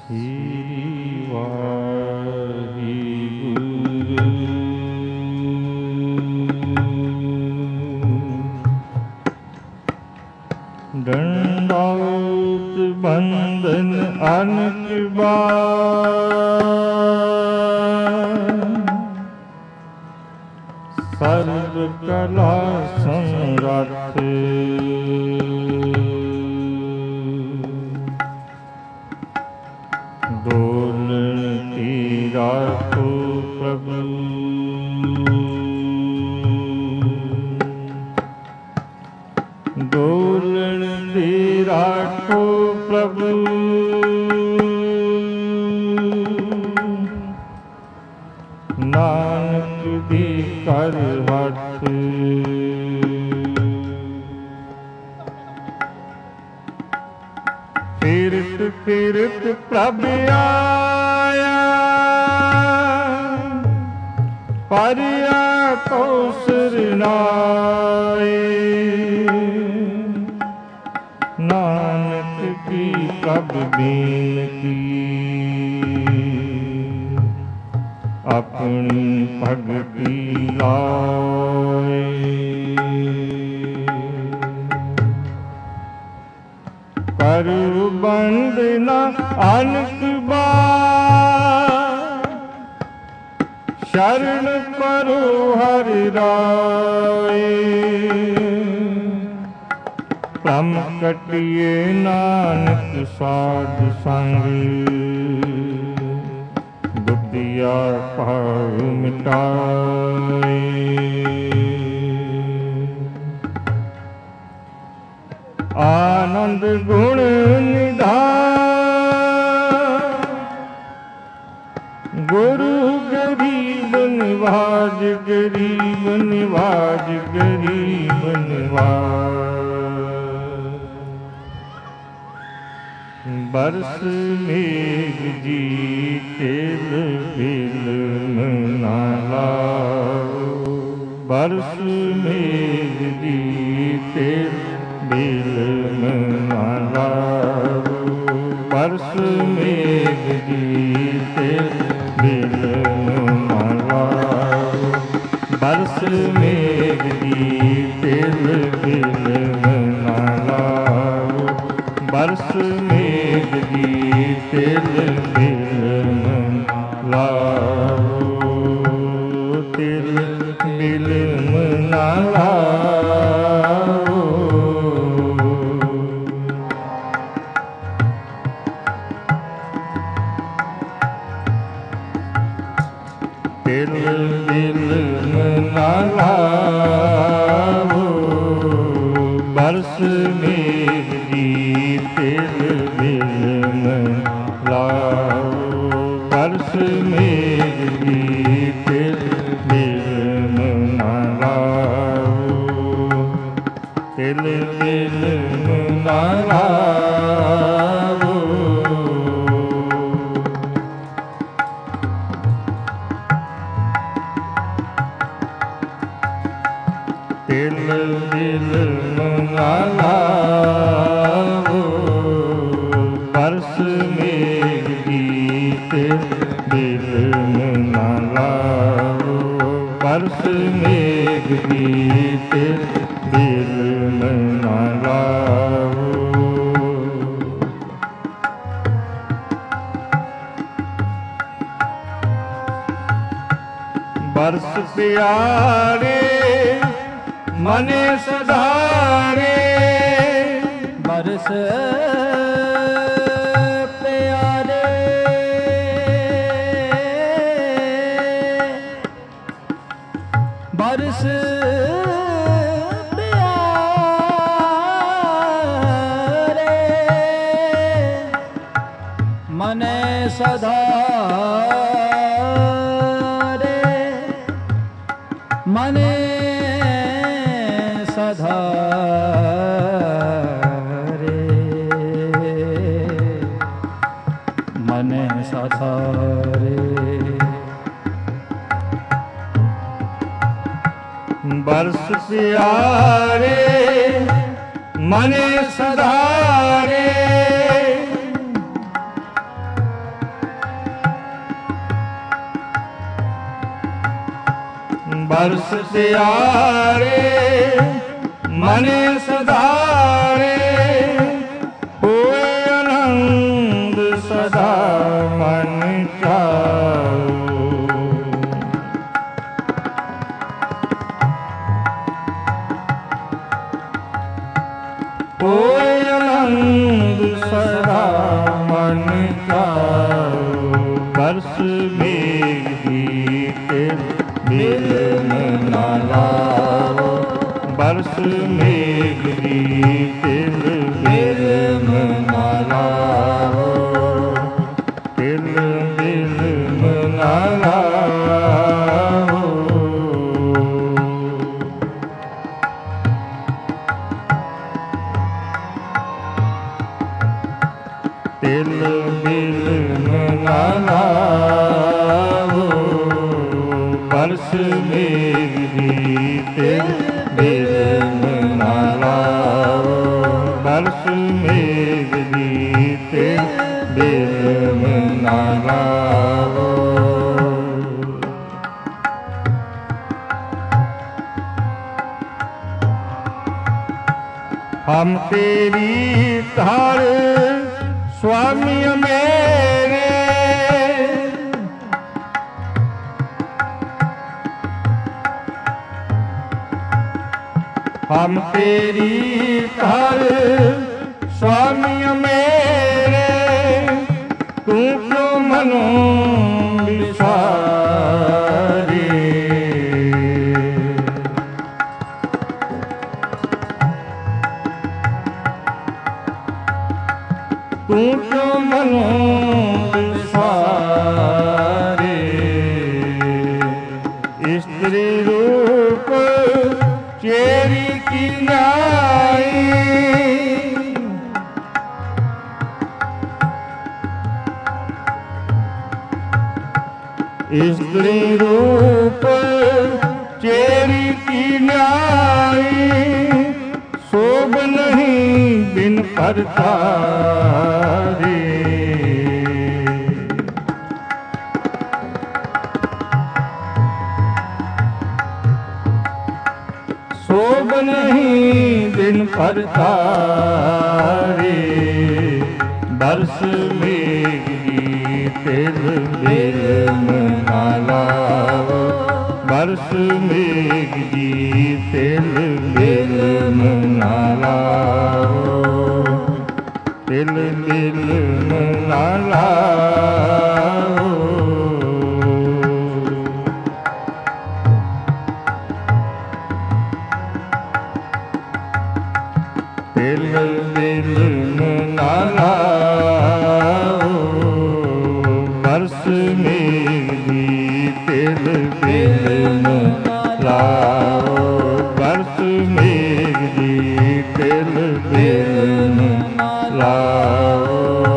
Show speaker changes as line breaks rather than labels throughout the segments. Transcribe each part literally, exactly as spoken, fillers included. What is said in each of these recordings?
ਸ੍ਰੀ ਵਾਹਿਗੁਰੂ। ਡੰਡਾਉਤ ਬੰਧਨ ਅਨਕ ਬਾਰ, ਸਰਬ ਕਲਾ ਸਮਰੱਥ। ਡੋਲਣ ਕੀ ਰਾਖੋ ਪ੍ਰਭੂ, ਡੋਲਣ ਦੀ ਰਾਖੋ ਪ੍ਰਭੂ। ਨਾਨਕ ਦੀ ਕਰ ਹੱਥ, ਫਿਰਤ ਫਿਰਤ ਪ੍ਰਭ ਆਇਆ, ਪਰਿਆ ਕੋ ਸਰਨਾਏ। ਨਾਨਕ ਕੀ ਪ੍ਰਭ ਬੇਨਤੀ, ਆਪਣੀ ਭਗਤੀ ਲਾਏ। ਕਰੁ ਬੰਦਨਾ ਅਨਕ ਬਾਰ, ਸ਼ਰਨ ਕਰੋ ਹਰਿ ਰਾਏ। ਭ੍ਰਮ ਕਟਿਏ ਨਾਨਕ ਸਾਧ ਸੰਗ, ਬੁੱਧੀਆ ਭਾਵ ਮਿਟਾਏ। ਆਨੰਦ ਗੁਣ ਨਿਧਾਨ, ਗੁਰੂ ਗਰੀਬ ਨਿਵਾਜ, ਗਰੀਬ ਨਿਵਾਜ, ਗਰੀਬ ਨਿਵਾਜ। ਬਰਸ ਮੇਘ ਜੀ ਤਿਲ ਬਿਲਮ ਨਾ ਲਾਓ, ਬਰਸ ਮੇਘ ਜੀ ਤਿਲ ਬਿਲਮ ਨਾ ਲਾਓ। ਬਰਸ ਮੇਘ ਜੀ ਤਿਲ ਬਿਲਮ ਨਾ ਲਾਓ, ਬਰਸ ਮੇਘ ਜੀ ਤਿਲ ਬਿਲਮ ਨਾ ਲਾਓ। ਬਰਸ ਮੇਘ ਜੀ ਤਿਲ ਬਿਲਮ ਨਾ ਲਾਓ, ਤਿਲ ਬਿਲਮ ਨਾ ਲਾਓ। ਤਿਲ ਬਿਲਮ ਨਾ ਲਾਓ, ਬਰਸ ਮੇਘ ਜੀ ਤਿਲ ਬਿਲਮ ਲਾਓ। ਬਰਸ ਮੇਘ ਜੀ ਤਿਲ ਬਿਲਮ ਨਾ ਲਾਓ, ਤਿਲ ਬਿਲਮ ਨਾ ਲਾਓ। ਤਿਲ ਬਿਲਮ ਨਾ ਲਾਓ, ਬਰਸ ਮੇਘ ਜੀ ਤਿਲ ਬਿਲਮ ਨਾ ਲਾਓ। ਬਰਸ ਮੇਘ ਜੀ ਤਿਲ ਬਿਲਮ ਨਾ ਲਾਓ। ਬਰਸ ਪਿਆਰੇ ਮਨੇ ਸਧਾਰੇ,
ਬਰਸ ਪਿਆਰੇ ਬਰਸ ਪਿਆਰੇ, ਮਨੇ ਸਧਾਰੇ, ਮਨੇ ਸਧਾਰੇ, ਮਨੇ ਸਧਾਰੇ।
ਬਰਸ ਪਿਆਰੇ ਮਨੇ ਸਧਾਰੇ, ਬਰਸ ਪਿਆਰੇ ਮਨੇ ਸਧਾਰੇ ਹੋਏ ਆਨੰਦ ਸਦਾ ਮਨ ਚਾਉ। ਹੋਏ ਆਨੰਦ ਸਦਾ ਮਨ ਚਾਉ। ਬਰਸ ਮੇਘ ਦੀ ਮਿਲਨ ਨਾ ਲਾਵੋ। ਬਰਸ ਮੇਘ ਦੀ ਤਿਲ ਮਿਲਨ ਨਾ ਲਾਵੋ। ਤਿਲ ਮਿਲਨ ਨਾ ਲਾਵੋ। ਤਿਲ ਮਿਲਨ ਨਾ ਲਾਵੋ। ਬਰਸ ਮੇਘ ਦੀ ਤਿਲ ਮਿਲਨ ਨਾ ਲਾਵੋ। ਬਰਸ ਮੇਘ ਦੀ ਤਿਲ ਮਿਲਨ ਨਾ ਲਾਵੋ। ਹਮ ਤੇਰੀ ਧਰ ਸੁਆਮੀ ਮੇਰੇ। ਹਮ ਤੇਰੀ ਧਰ ਸੁਆਮੀ ਮੇਰੇ। ਤੂੰ ਕਿਉ ਮਨੋਂ ਵਿਸਾਰੇ। ਤੂੰ ਕਿਉ ਮਨੋਂ ਵਿਸਾਰੇ। ਇਸਤਰੀ ਰੂਪ ਚੇਰੀ ਕੀ ਨਾਈ। ਇਸਤਰੀ ਰੂਪ ਚੇਰੀ ਕੀ ਨਾਈ। ਸੋਭ ਨਹੀਂ ਬਿਨ ਪਰਤਾਰੇ। ਸੋਭ ਨਹੀਂ ਬਿਨ ਪਰਤਾਰੇ। ਬਰਸ ਮੇਘ ਦੀ ਤਿਲ ਮਿਲਨ ਨਾ ਲਾਵੋ। ਬਰਸ ਮੇਘ ਦੀ ਤਿਲ ਮਿਲਨ ਨਾ ਲਾਵੋ। ਤਿਲ ਮਿਲਨ ਨਾ ਲਾਵੋ। ਤਿਲ ਮਿਲਨ ਨਾ ਲਾਵੋ। ਬਰਸ ਮੇਘ ਦੀ ਤਿਲ ਮਿਲਨ ਲਾਵੋ। ਬਰਸ ਮੇਘ ਦੀ ਤਿਲ ਮਿਲਨ ਲਾਵੋ।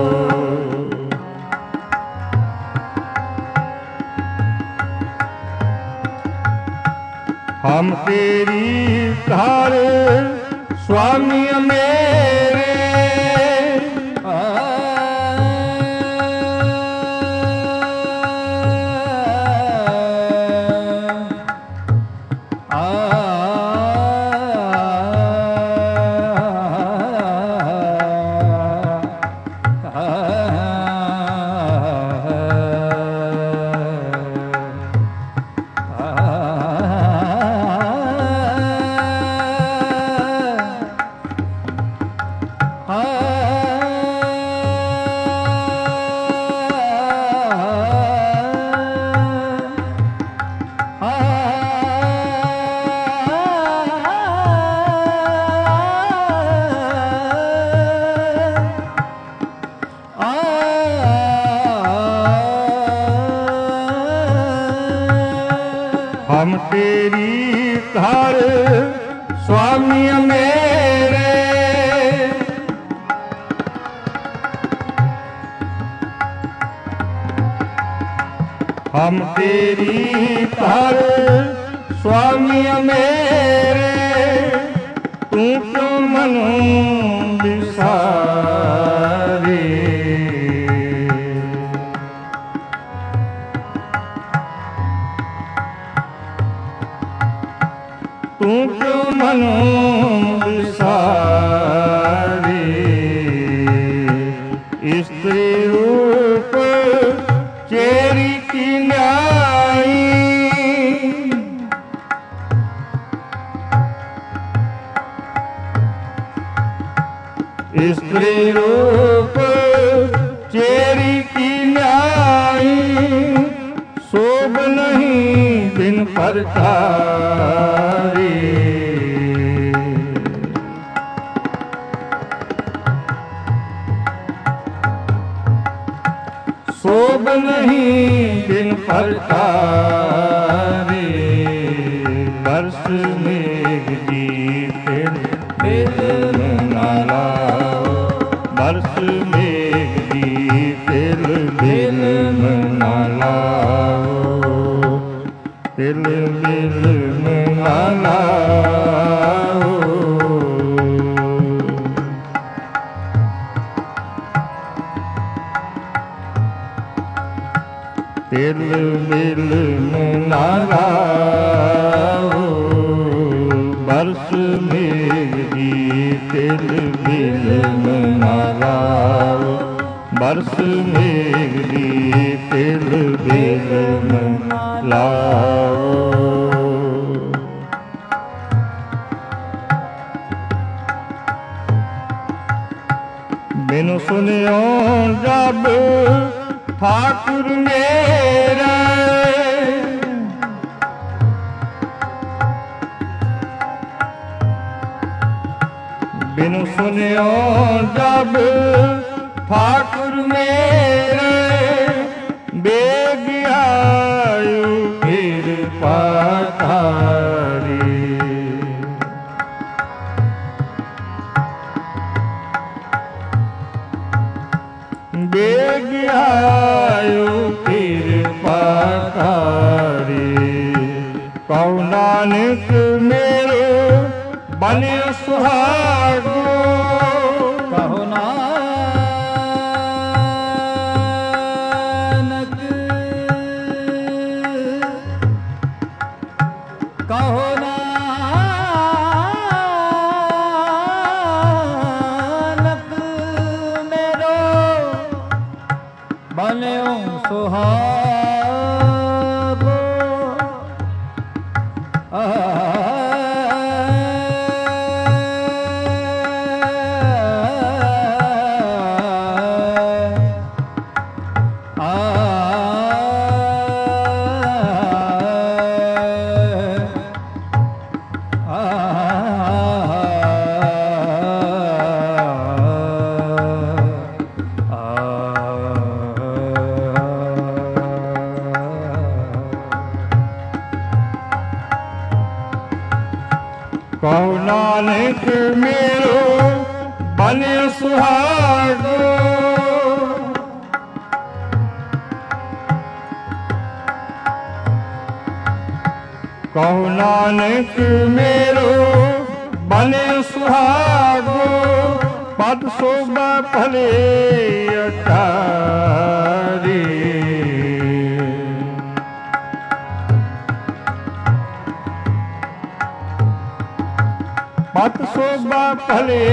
ਹਮ ਤੇਰੀ ਧਰ ਸੁਆਮੀ ਮੇਰੇ। ਹਮ ਤੇਰੀ ਧਰ ਸੁਆਮੀ ਮੇਰੇ। ਹਮ ਤੇਰੀ ਧਰ ਸੁਆਮੀ ਮੇਰੇ। ਤੂੰ ਕਿਉ ਮਨੋਂ ਵਿਸਾਰੇ। स्त्री रूप चेरी की न्याई, स्त्री रूप चेरी की न्याई, शोभ नहीं बिन परचारी। शोभ नहीं बिन परचारी, वर्ष मेघ जी फिर बिल न लाओ, वर्ष मेघ जी फिर बिल न लाओ, बिल बिल न लाओ। तिल बिल न लाओ, वर्ष मेघ जी तिल बिल न लाओ, वर्ष मेघ जी तिल बिल न लाओ। बिनु सुनियो जब ठाकुर मेरा, बिनु सुनियो जब ठाकुर मेरे, बेग आयु फिर पातारी। बेग आयु फिर पातारी, कहो नानक मेरो बने सुहागो,
कहो नानक, कहो नानक मेरो बन्यो सुहागो। आ
कहो नानक मेरो बने सुहागो, कहो नानक मेरो बने सुहागो, पद शोभा भले अटारी। पद शोभा भले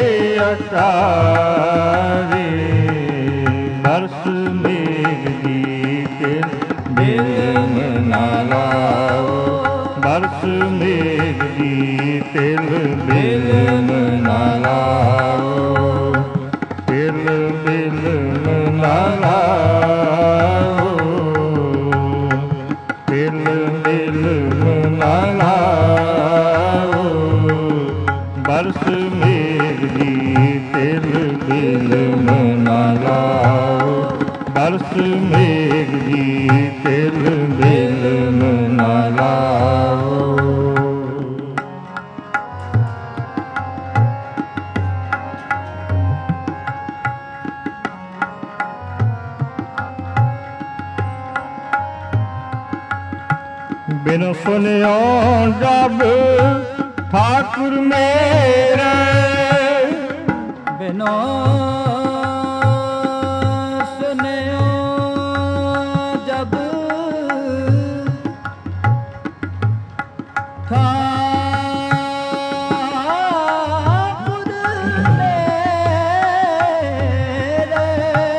अटारी, वर्ष मेघ जी तिल बिल न लाओ, वर्ष मेघ जी तिल बिल न लाओ, तिल बिल न लाओ, तिल बिल न लाओ, वर्ष मेघ जी तिल बिल न लाओ, वर्ष मेघ जी तिल बिल न लाओ। बिनु सुनियो जब ठाकुर मेरे,
बिनु सुनियो जब ठाकुर मेरे,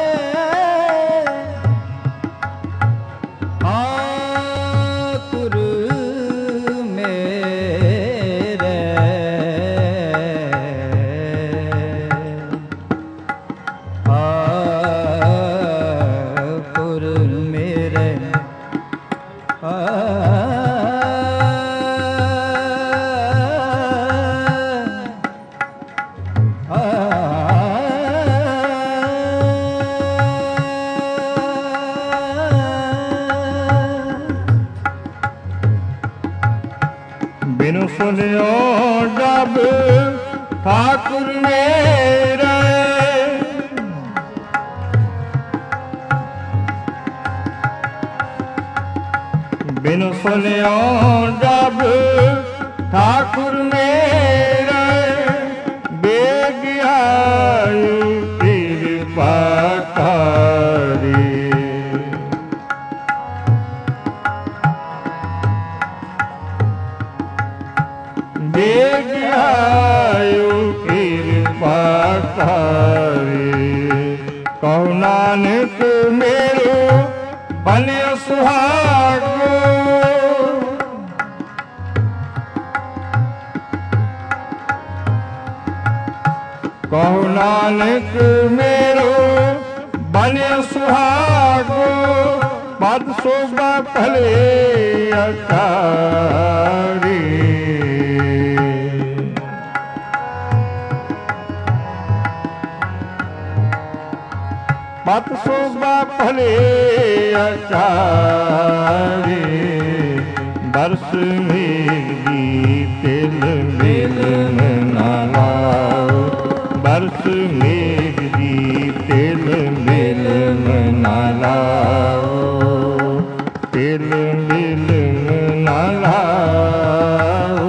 ठाकुर मेरे बिन सुनियो जब ठाकुर मेरे बेग आयु कृपा कारी बेग आयु कृपा कारी कहु नानक मेरो बने सुहागो कहु नानक मेरो बने सुहागो पद शोभा भले अकारी पद शोभा भले अकारी बरस मेरी तिल मिल ना लाओ बरस मेरी तिल मिल ना लाओ तिल मिल ना लाओ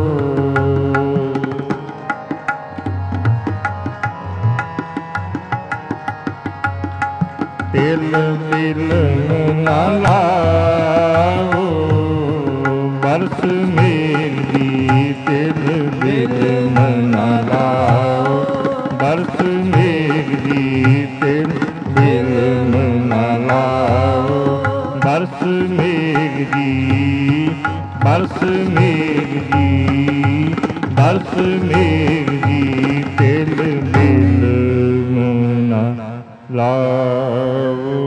तिल मिल ना लाओ बरस मेरी तिल मिल ना लाओ बरस मेरी तिल मिल ना लाओ बरस मेरी बरस मेरी बरस मेरी तिल मिल ना लाओ।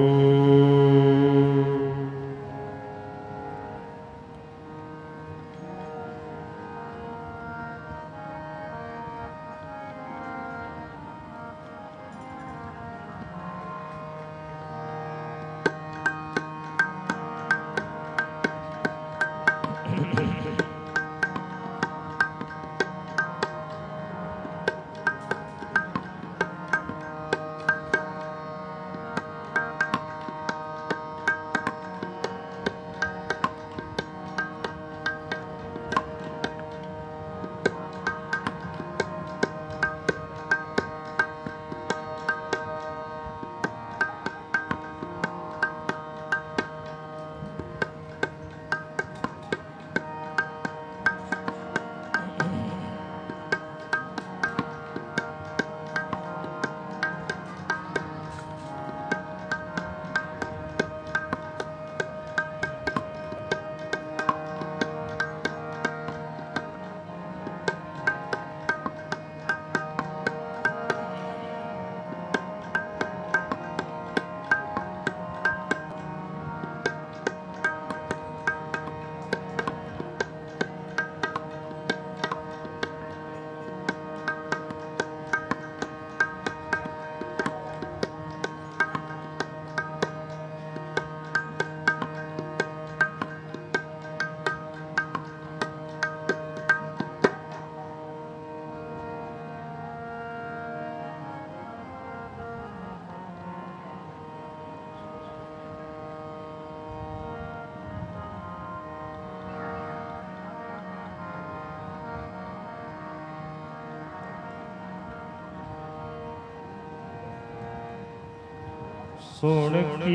सुन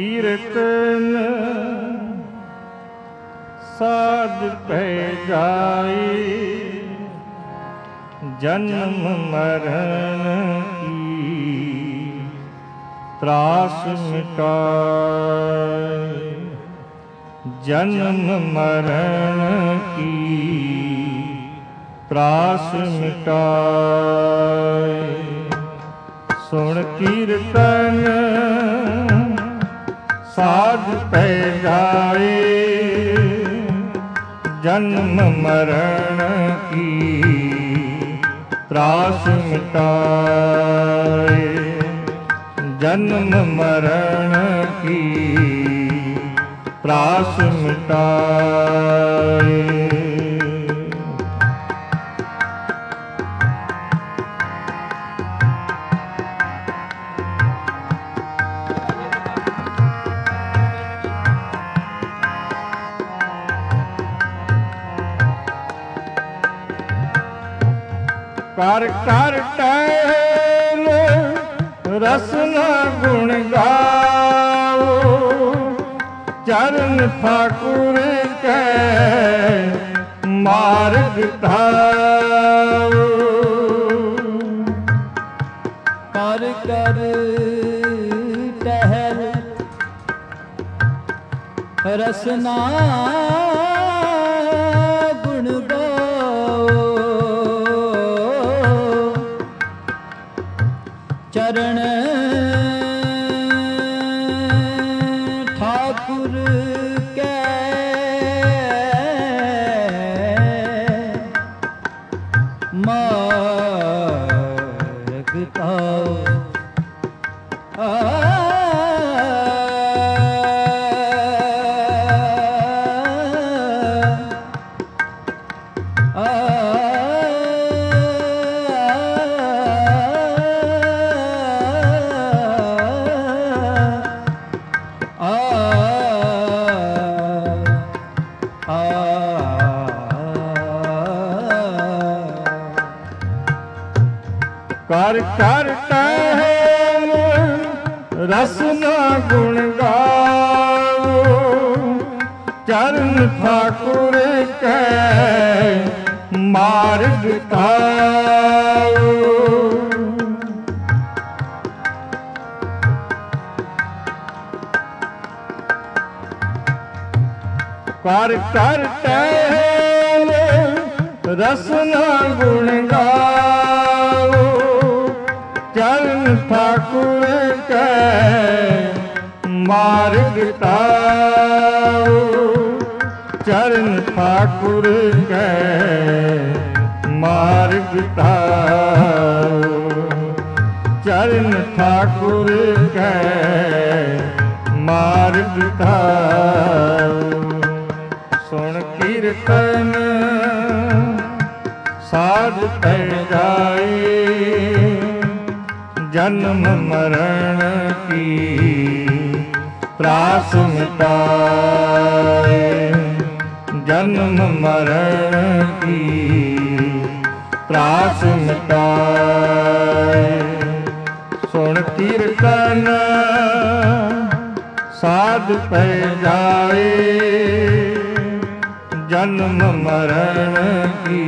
कीर्तन साध पै जाए जन्म मरण की त्रास मिटाए जन्म मरण की त्रास मिटाए सुन कीर्तन साध पै जाए जन्म मरण की त्रास मिटाए जन्म मरण की त्रास मिटाए कर कर टहल रसना गुण गाओ, चरण ठाकुर के मार्ग धाओ।
कर कर टहल रसना गुण गाओ, चरण ठाकुर के मार्ग धाओ।
कर कर टहल रसना गुण गाओ, चरण ठाकुर के मार्ग धाओ। कर कर टहल रसना गुण गाओ, चरण ठाकुर के मार्ग धाओ। चरण ठाकुर के मार्ग धाओ। चरण ठाकुर के मार्ग धाओ। सुन कीर्तन साध पै जाए, जन्म मरण की त्रास मिटाए। जन्म मरण की त्रास मिटाए। सुन कीर्तन साध पै जाए, जन्म मरण की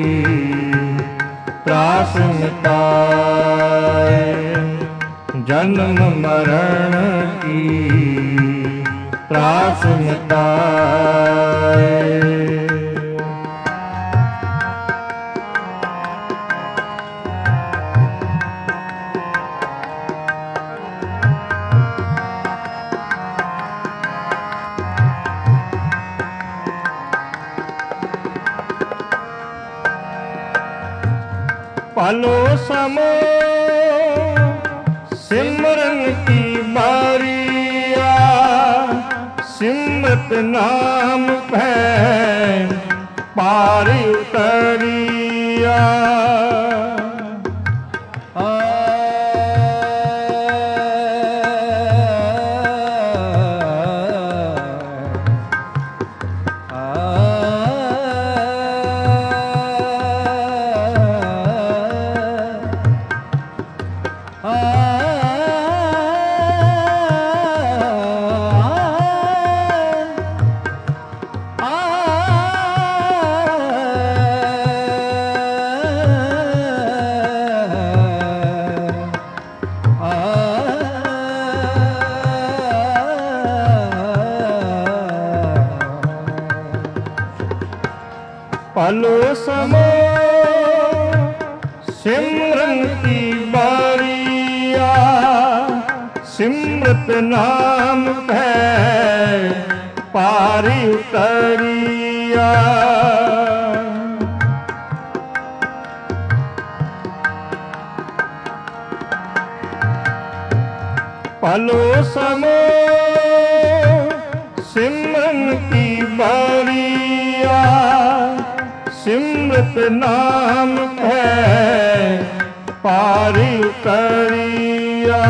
त्रास मिटाए। जन्म मरण की त्रास मिटाए। पलो समो सिमरन की बारिया, सिमरत नाम पे पार उतरिया। पलो समो सिमरन की बारिया, सिमरत नाम है पारी उतरिया। पलो समो सिमरन की बारिया, सिमरत नाम है पारी उतरिया।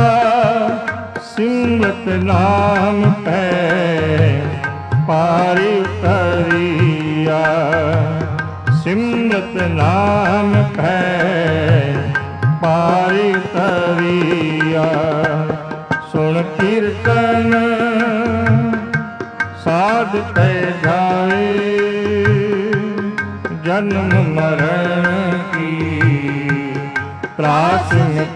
सिमरत नाम है पारी उतरिया। ਸਿਮਰਤ ਨਾਨਕ ਹੈ ਪਾਰੀ ਤਰੀਆ। ਸੁਣ ਕੀਰਤਨ ਸਾਧ ਪੈ ਜਾਏ ਜਨਮ ਮਰਨ ਕੀ ਤਰਾਸ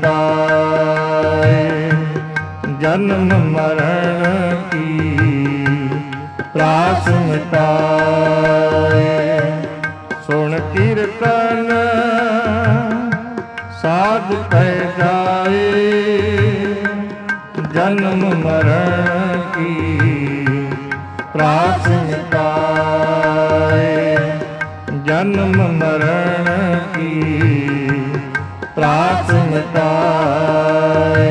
ਮਿਟਾਏ। ਜਨਮ ਮਰਨ ਕੀ ਤਰਾਸ ਮਿਟਾਏ। ਸੁਣ ਕੀਰਤਨ ਸਾਧ ਪੈ ਜਾਏ ਜਨਮ ਮਰਨ ਕੀ ਤਰਾਸ ਮਿਟਾਏ। ਜਨਮ ਮਰਨ ਕੀ ਤਰਾਸ ਮਿਟਾਏ।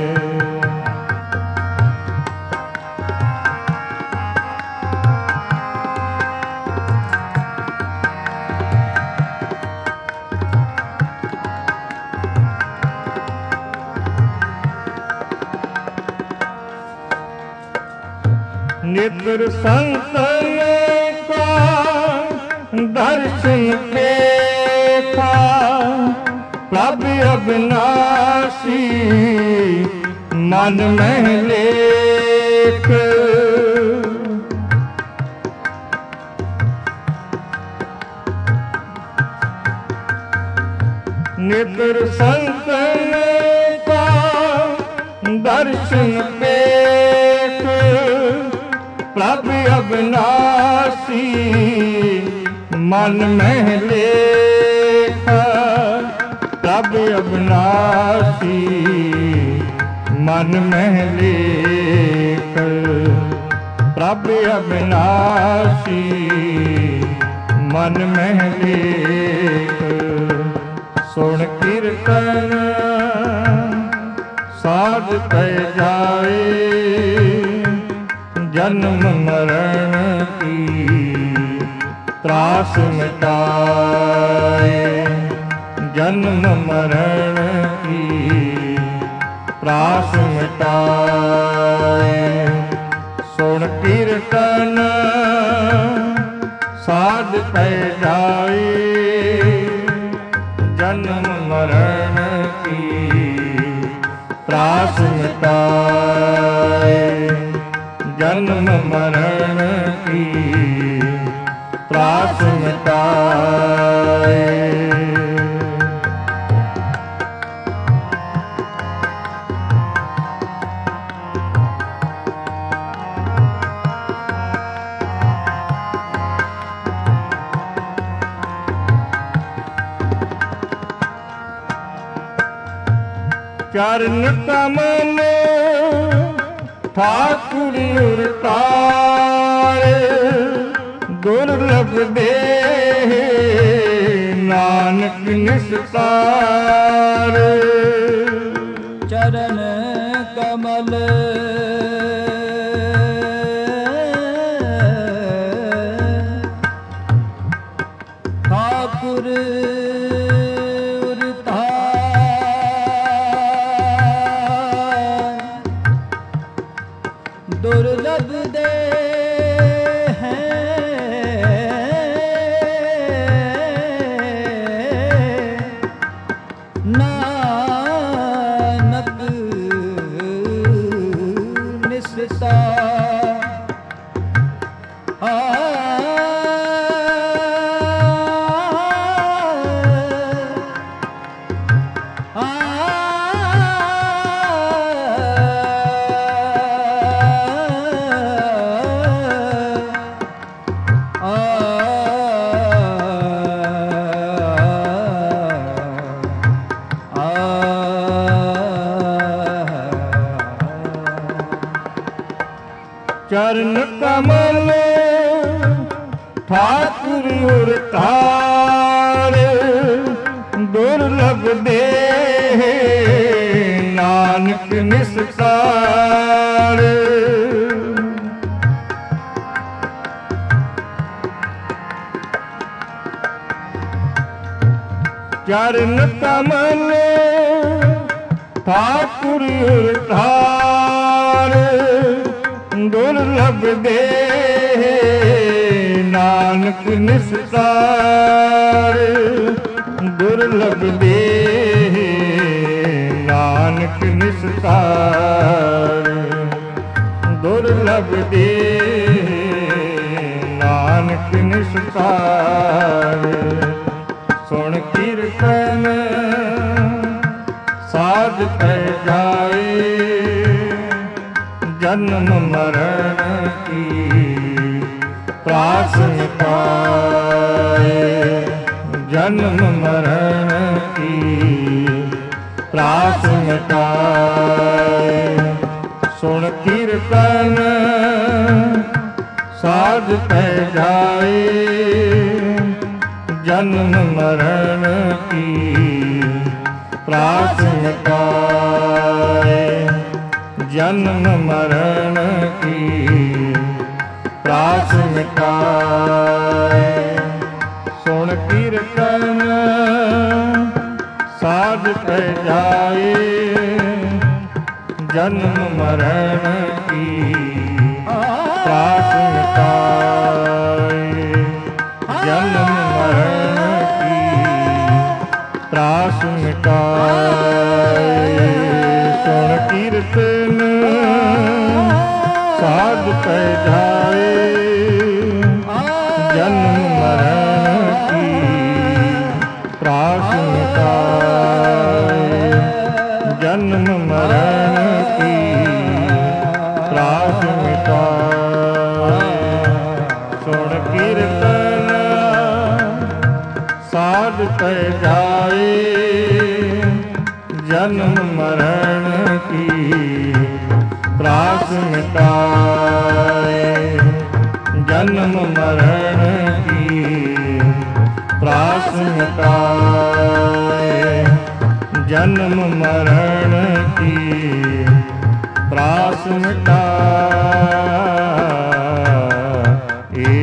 निद्र संतन का दर्शन देखा प्रभु अविनाशी मन में लेख। निद्र संतन का दर्शन देख प्रभु अविनाशी मन में लेखा। प्रभु अविनाशी मन में लेख। प्रभु अविनाशी मन में लेख। सुन कीर्तन साध पै जाए जन्म मरण की त्रास मिटाए। जन्म मरण की त्रास मिटाए। सुन कीर्तन साध पै जाए जन्म मरण की त्रास मिटाए। जन्म मरण की त्रास मिटाए। चरण कमल ठाकुर उरतारे दुर्लभ दे नानक निस्तार।
चरण कमल ठाकुर दुर्लभ दे नानक निस्तार।
चरण कमल ठाकुर उरतार दुर्लभ दे नानक निस्तार। चरण कमल ठाकुर उरतार दुर्लभ दे नानक ਨਾਨਕ ਨਿਸਤਾਰ ਦੁਰਲਭ ਦੇ ਨਾਨਕ ਨਿਸਤਾਰ ਦੁਰਲਭ ਦੇ ਨਾਨਕ ਨਿਸਤਾਰ ਸੁਣ ਕੀਰਤਨ ਸਾਧ ਪੈ ਜਾਏ ਜਨਮ ਮਰਨ ਕੀ ਤਰਾਸ ਮਿਟਾਏ ਜਨਮ ਮਰਨ ਕੀ ਤਰਾਸ ਮਿਟਾਏ ਸੁਣ ਕੀਰਤਨ ਸਾਧ ਪੈ ਜਾਏ ਜਨਮ ਮਰਨ ਕੀ ਤਰਾਸ ਮਿਟਾਏ ਜਨਮ ਮਰਨ ਕੀ ਤਰਾਸ ਮਿਟਾਏ ਸੁਣ ਕੀਰਤਨ ਸਾਧ ਪੈ ਜਾਏ ਜਨਮ ਮਰਨ ਕੀ ਤਰਾਸ ਮਿਟਾਏ ਜਨਮ ਮਰਨ ਕੀ ਤਰਾਸ ਮਿਟਾਏ ਸੁਣ ਕੀਰਤਨ ਸਾਧ ਪੈ ਜਾਏ ਜਨਮ ਮਰਨ ਕੀ ਤਰਾਸ ਮਿਟਾਏ ਜਨਮ ਮਰਨ ਕੀ ਤਰਾਸ ਮਿਟਾਏ ਸੁਣ ਕੀਰਤਨ ਸਾਧ ਪੈ ਜਾਏ ਜਨਮ ਮਰਨ ਕੀ ਤਰਾਸ ਮਿਟਾਏ ਜਨਮ ਮਰਨ ਕੀ ਤਰਾਸ ਮਿਟਾਏ ਜਨਮ ਮਰਨ ਕੀ ਤਰਾਸ ਮਿਟਾਏ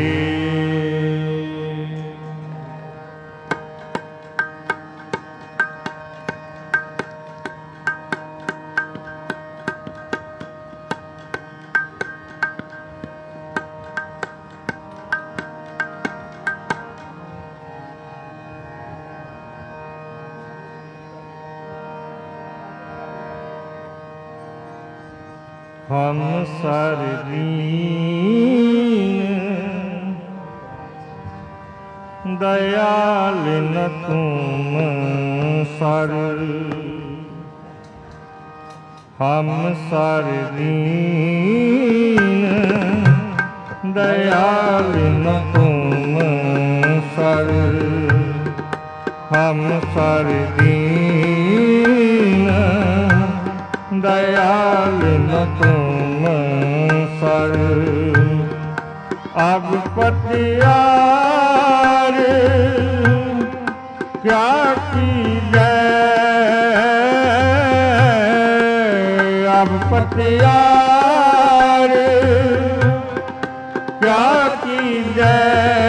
ਹਮ ਸਰ ਦੀਨ ਦਇਆਲ ਨ ਤੁਮ ਸਰ ਹਮ ਸਰ ਦੀਨ ਦਇਆਲ ਨ ਤੁਮ ਸਰ ਹਮ ਸਰ ਦੀਨ ਦਇਆਲ ਨ ਤੁਮ ਸਰ ਅਬ ਪਤਿਆਰ ਕਿਆ ਕੀਜੈ ਅਬ ਪਤਿਆਰ ਕਿਆ ਕੀਜੈ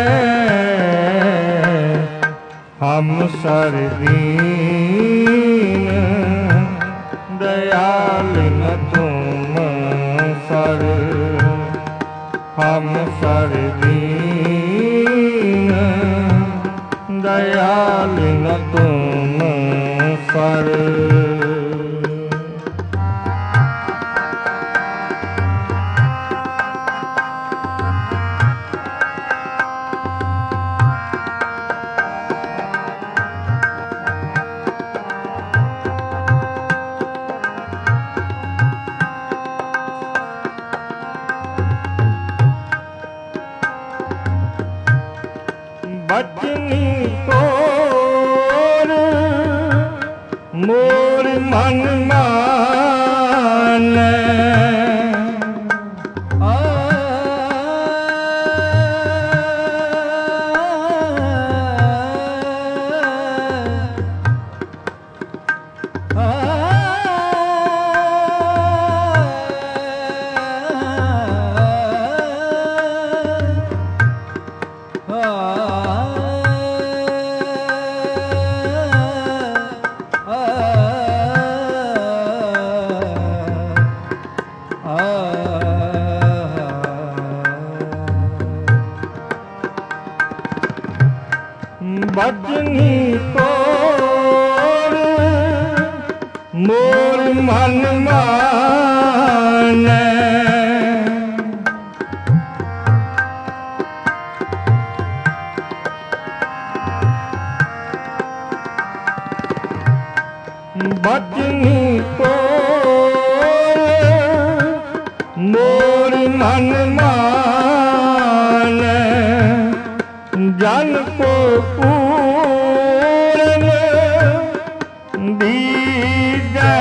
ਹਮ ਸਰ ਦੀਨ ਦਇਆਲ ਨ ਤੁਮ ਸਰ ਹਮ ਸਰ ਦੀਨ ਦਇਆਲ ਨ ਤੁਮ ਸਰ ਬਚਨੀ ਤੋਰ ਮੋਰ ਮਨ ਮਾਨੈ ਬਚਨੀ ਕੋਰ ਮੋਰ ਮਨ ਮਾਨੈ ਬਚਨੀ ਕੋਰ ਮੋਰ ਮਨ ਮਾਨੈ ਜਨ ਕੋ ਪੂਰਨ ਦੀਜੈ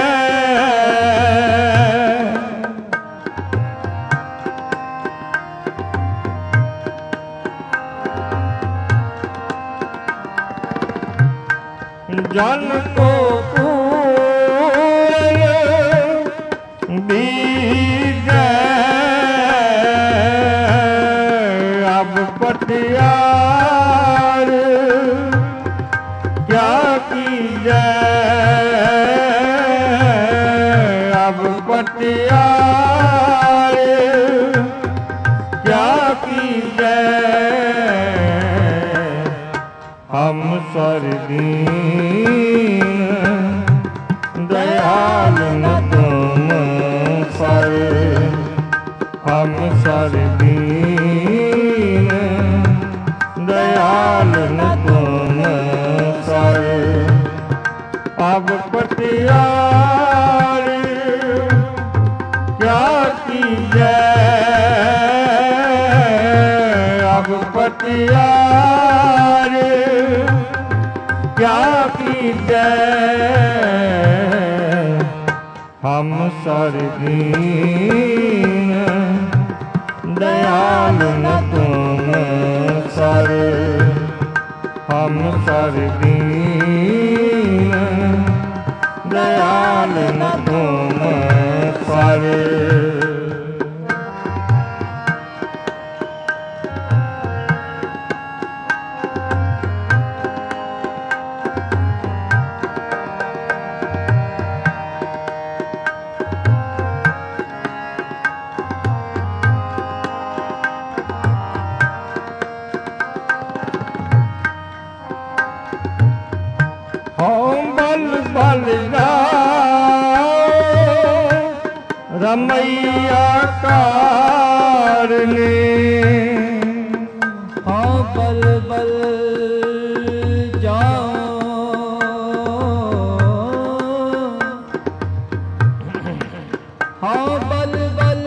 ਜਨ ਕੋ ਪੂਰਨ ਦੀਜੈ ਅਬ ਪਟਿਆਰ ਕਿਆ ਕੀਜੈ ਅਬ ਪਟਿਆਰ ਕਿਆ ਕੀਜੈ ਹਮ ਸਰਦੀਨ ਦਇਆਲ ਨ ਤੁਮ ਸਰ ਹਮ ਸਰਦੀਨ ਦਇਆਲ ਨ ਤੁਮ ਸਰ ਅਬ ਪਟਿਆਰ ਕਿਆ ਕੀਜੈ ਅਬ ਪਟਿਆਰ ਕਿਆ ਕੀਜੈ ਹਮ ਸਰਦੀਨ ਦਇਆਲ ਨ ਤੁਮ ਸਰ ਹਮ ਸਰਦੀਨ ਦਇਆਲ ਨ ਤੁਮ ਸਰ ਬਲ ਜਾਓ ਰਮਈਆ ਕਾਰਨੇ
ਹਾਂ ਬਲ ਬਲ ਜਾਓ ਹਾਂ ਬਲ ਬਲ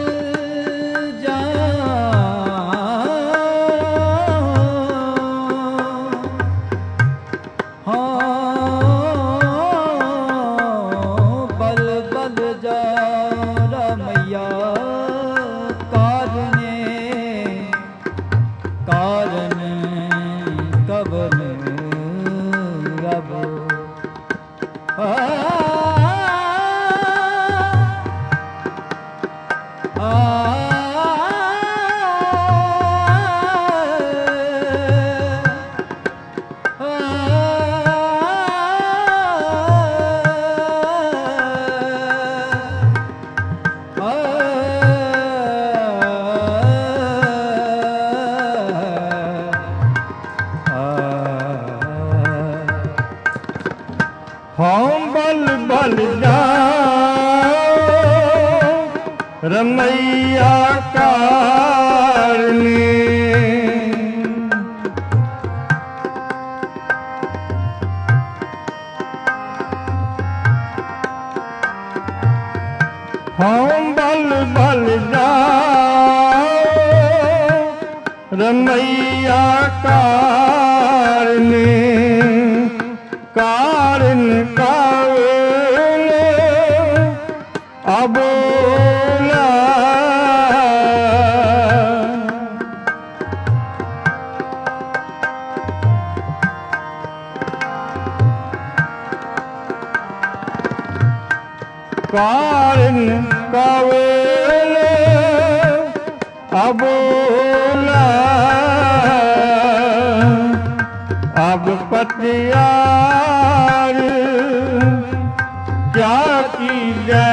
ਹਉ ਬਲ ਬਲ ਜਾਓ ਰਮਈਆ ਕਾਰਨੇ ਹਉ ਬਲ ਬਲ ਜਾਓ ਰਮਈਆ ਕਾਰਨੇ ਕਾਰਨ ਕਾਵਲ ਅਬੋਲਾ ਕਾਰਨ ਕਾਵਲ ਅਬੋਲਾ ਅਬ ਪਟਿਆਰ ਕਿਆ ਕੀਜੈ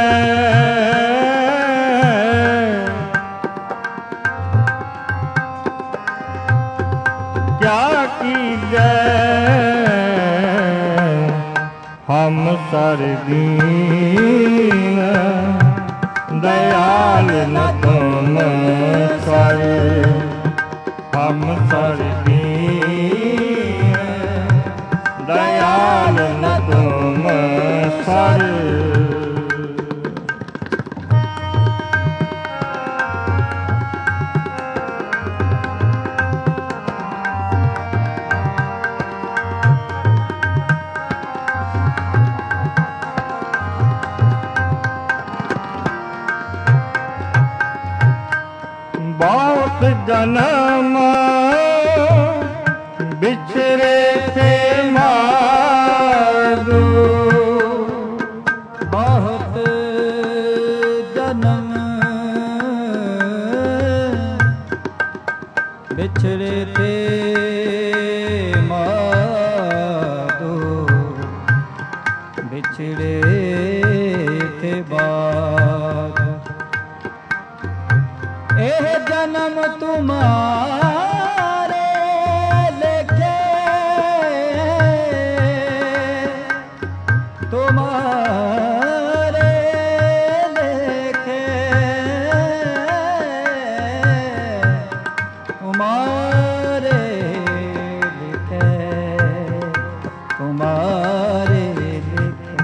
ਕਿਆ ਕੀਜੈ सर दीन दयाल न तुम सर हम सर दीन दयाल न तुम सर बहुत जन्म बिछड़े थे माधो
बहुत जन्म बिछड़े थे माधो बिछड़े थे बाद एह जन्म तुम्हारे लेखे तुम्हारे लेखे तुम्हारे लिखे तुम्हारे लिखे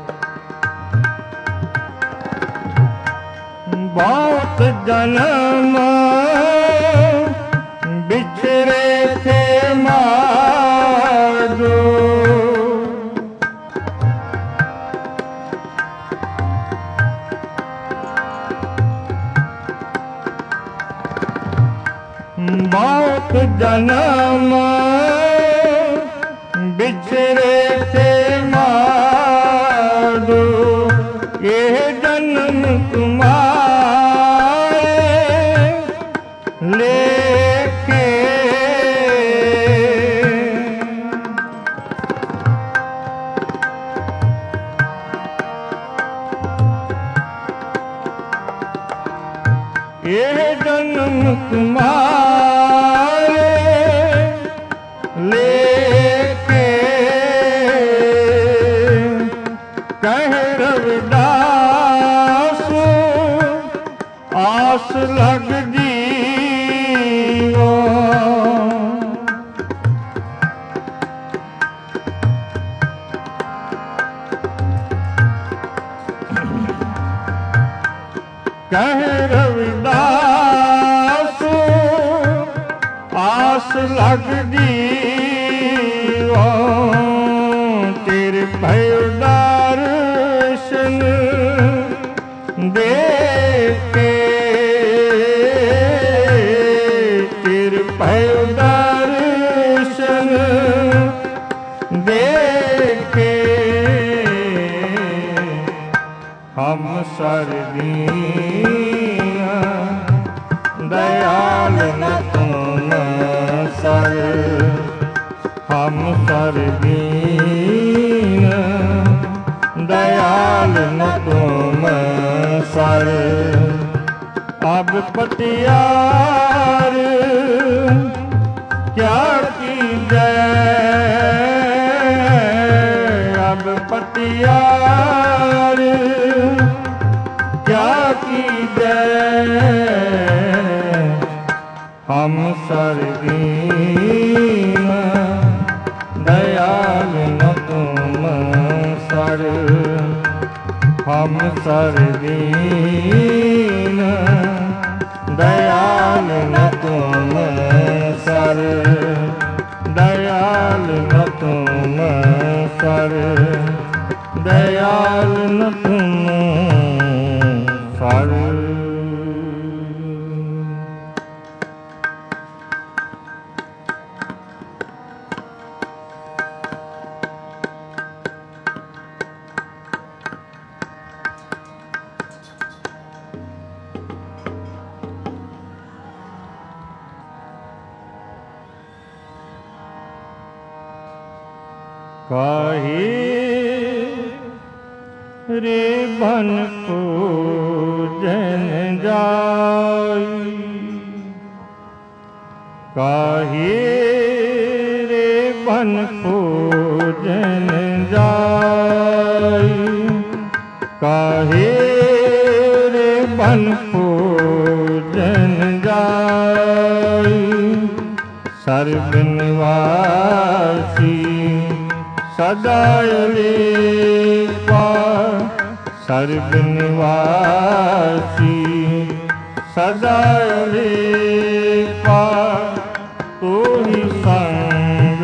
बहुत जन्म बिछड़े थे माधो बहुत जन्म बिछड़े थे माधो ये जन्म तुम्हारे लेके ये जन्म तुम्हारे लेके कह रविदास आस लग जीवो कह रविदास आस लग जीवो तेरे भयो दर्शन देखे तेरे भयो दर्शन देखे हम सर दीन दयाल न तुम सर हम सर दीन दयाल न तुम सर अब पतियार क्या कीजै अब पतियार क्या कीजै हम सर दीन दयाल न तुम सर हम सर दीन दयाल न तुम सर दयाल न तुम सर दयाल न तुम सर काहे रे बन को जन जाई, काहे रे बन को जन जाई। काहे रे बन पूजन जाई सर्व निवासी सदा लेपा सर्व निवासी सदा लेपा तू ही संग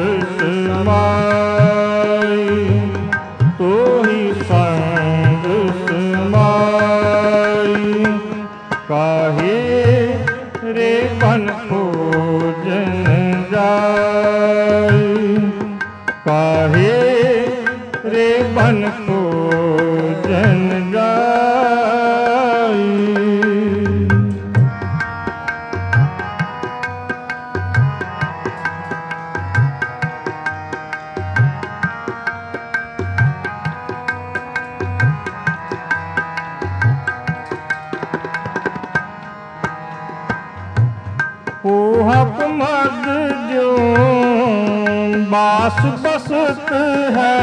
समाई तू ही संग समाई काहे रे बन पूजन जाई काहे रे बन पूजन जाई। पोहप मद जो बास बसत है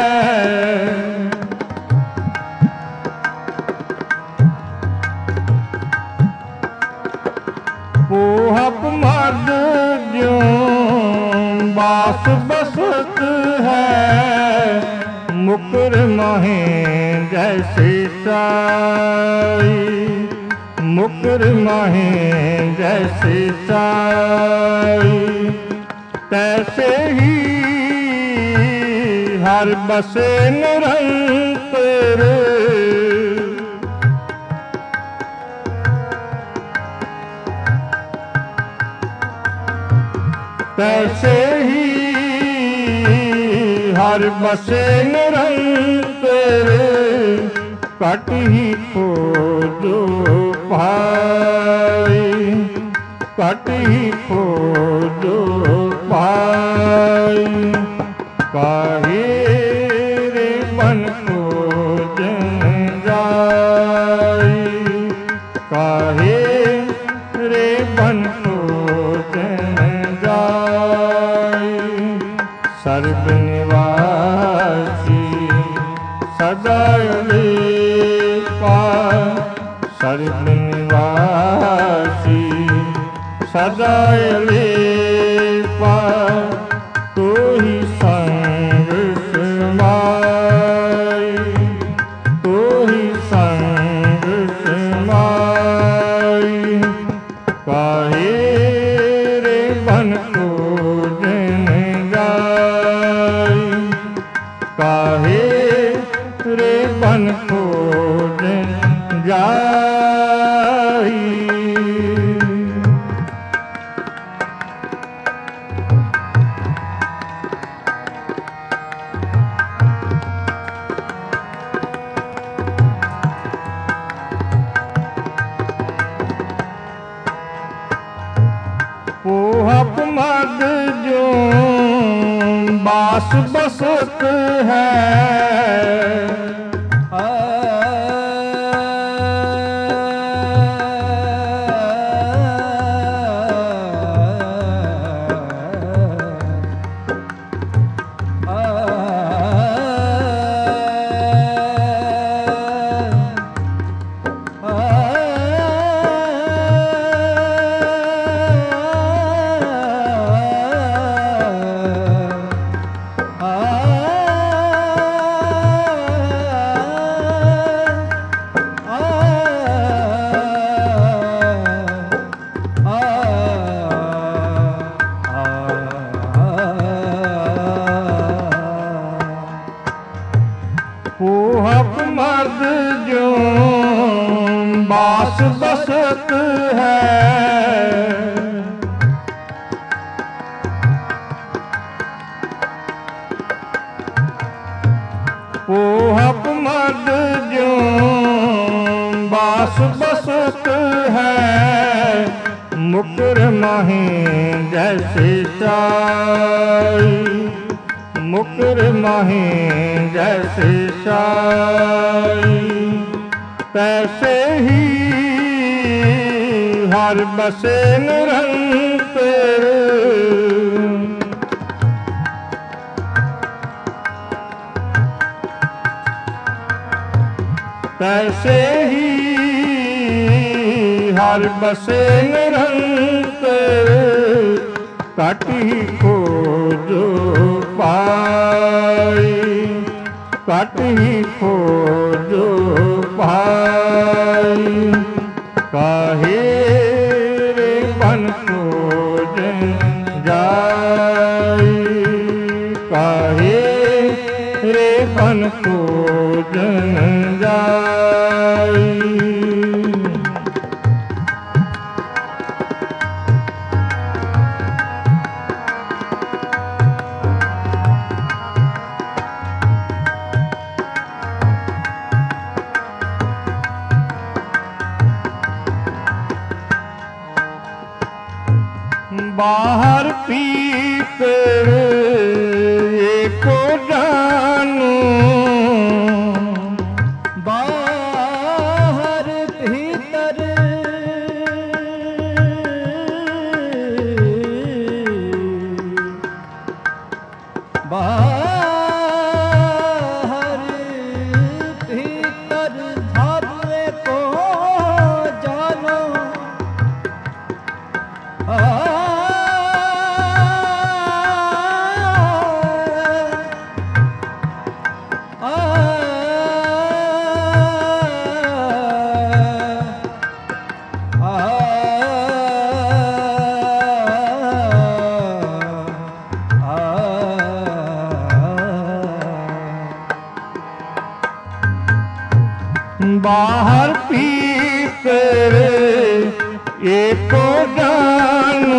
पोहप मद जो बास बसत है मुकुर महे जैसे साई मुकुर महे जैसे साई तैसे ही हर बसे निरंतर तैसे ही हर बसे निरंतर कट ही खोजो पाई कट ही खोजो पाई काहे रे बन पूजन जाई काहे रे बन पूजन जाई सर्व निवासी सदा लेपा सर्व निवासी सदा लेपा तू ही संग समाई तू ही संग समाई काहे रे बन पूजन जाई काहे रे बन पूजन जाई। पोहप मद जो बास बसत है पोहप मद जो बास बसत है पोहप मद जो बास बसत है मुकुर महे जैसे साई मुकुर महे जैसे साई तैसे ही हर बसे निरंतर तैसे ही हर बसे निरंतर कट ही खोजो पाई, कट ही खोजो पाई। काहे रे बन खोजन जाई, काहे रे बन खोजन जाई। बाहर भीतर एको जानू,
बाहर भीतर बाहर भीतर धर्म को जानो। आ
बाहर भीतर एको जानू,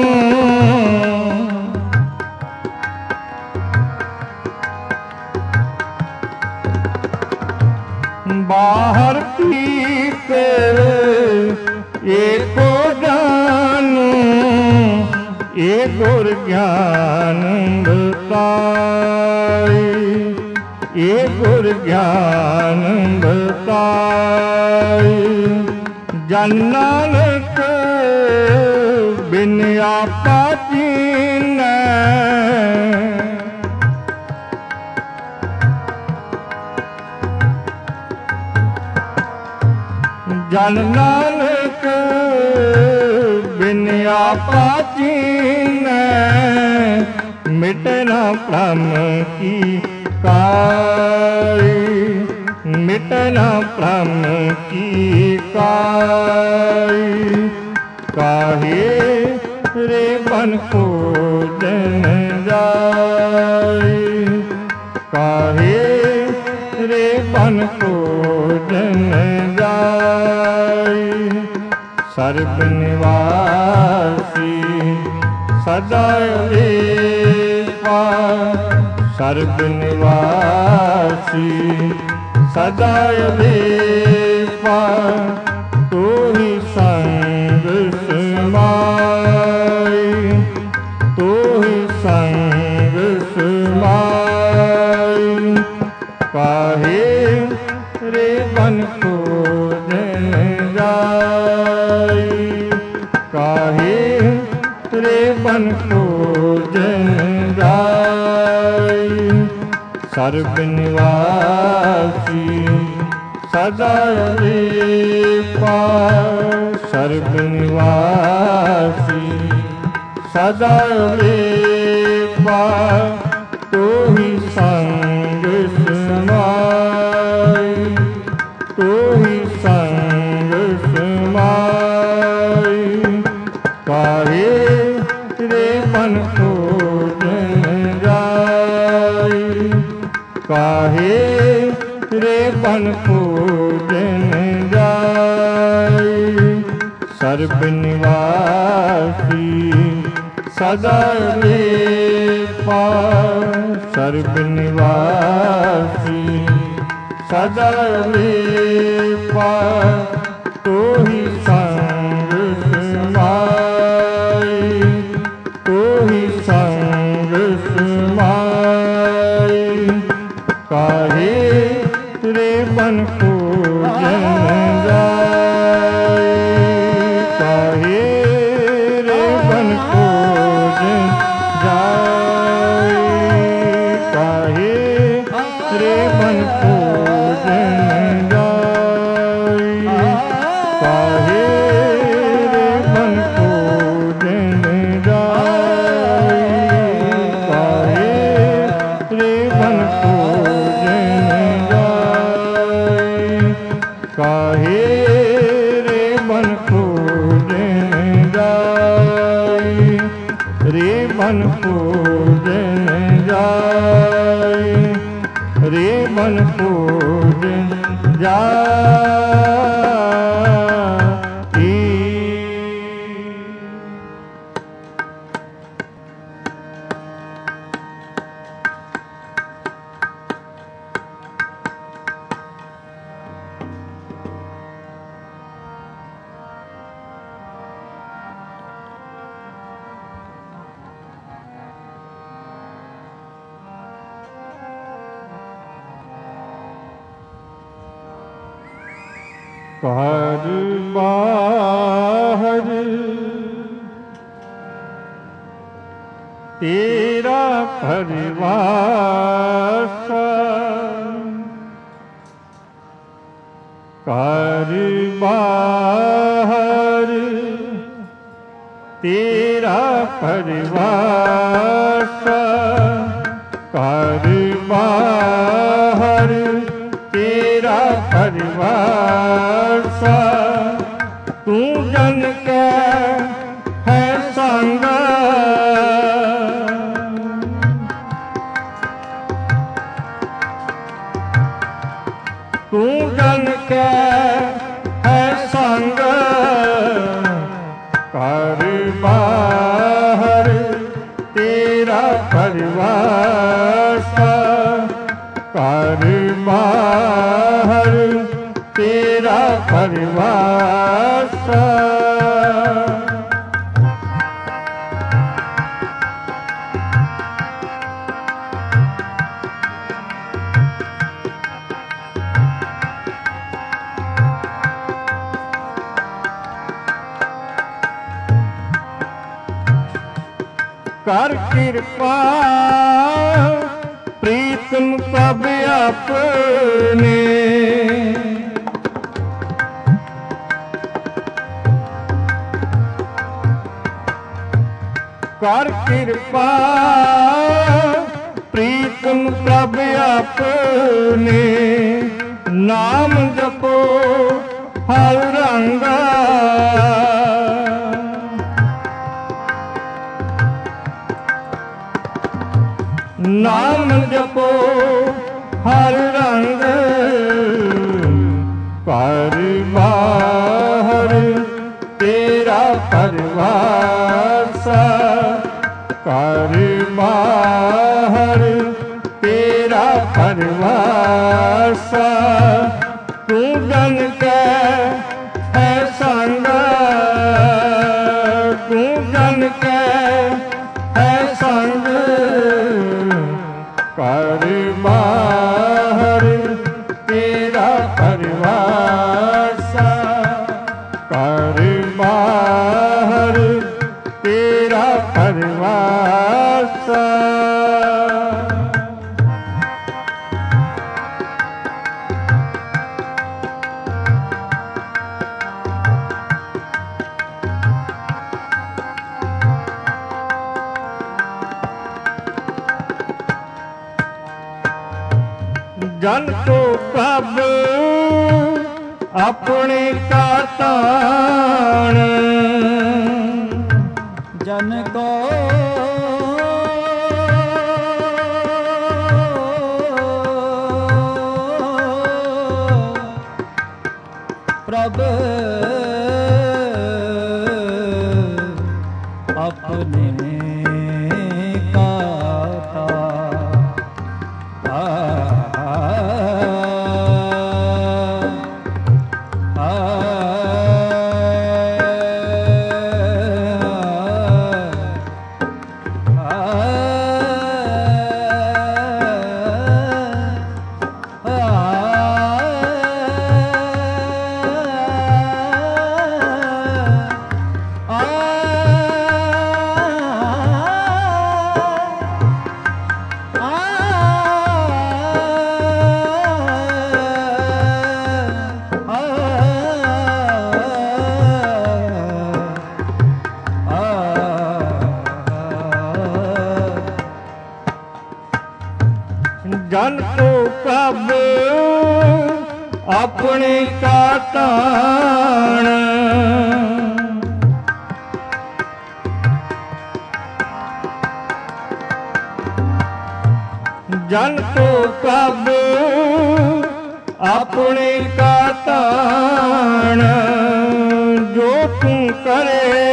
बाहर भीतर एको जानू। ये गुर ज्ञान बताई, ये गुर ज्ञान बताई। जन नानक बिन आपा चीनै, जन नानक बिन आपा चीनै। मिटे न भ्रम की काई, मिटे न भ्रम की काई। काहे रे बन खोजन जाई, काहे रे बन खोजन जाई। सर्ब निवासी सदा लेपा, सर्ब निवासी सदा लेपा। तू ही संग समाई, तू ही संग समाई। काहे रे बन खोजन जाई, काहे रे बन खोजन जाई। सर्ब निवासी सदा लेपा, सर्ब निवासी सदा लेपा। तू ही संग समाई, तू ही संग समाई। काहे रे बन खोजन जाई, काहे रे बन खोजन जाई। सर्ब निवासी सदा लेपा, सर्ब निवासी सदा लेपा। तू ही संग समाई, तू ही संग समाई। काहे रे बन खोजन जाई, काहे रे बन खोजन जाई। काहे रे बन खोजन जाई। बन पूजन जाय, रे बन पूजन जाय। घर बाहर तेरा परिवार सा, घर बाहर तेरा परिवार सा, घर बाहर तेरा परिवार सा। तू जन के है संग, तू जन के है संग, घर बाहर तेरा परिवार सा, घर बाहर तेरा परिवार सा। कर कृपा प्रीतम सब अपने, कर कृपा प्रीतम प्रभ अपने। नाम जपो हर रंगा, नाम जपो हर रंग, घर बाहर तेरा परिवार सा, घर बाहर तेरा परिवार सा। तू जन के है संग, तू जन के है संग, घर बाहर तेरा परिवार सा, घर बाहर तेरा परिवार सा। जन को प्रभ अपने का तान,
जन को प्रभ अपने का
जन को प्रभ अपने का तान, ਜਨ ਕੋ ਪ੍ਰਭ ਆਪਣੇ ਕਾ ਤਾਣ, ਜੋ ਤੂੰ ਕਰੇ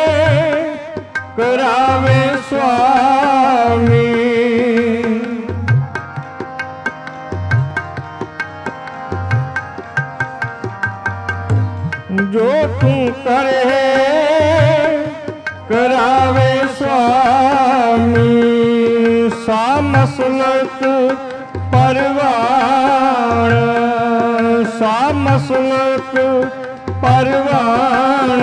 ਕਰਾਵੇ ਸੁਆਮੀ। ਜੋ ਤੂੰ ਕਰੇ ਕਰਾਵੇ ਸੁਆਮੀ। ਸਾ ਮਸਲਕ ਪਰਵਾਣ, ਸਾ ਮਸਲਕ ਪਰਵਾਣ।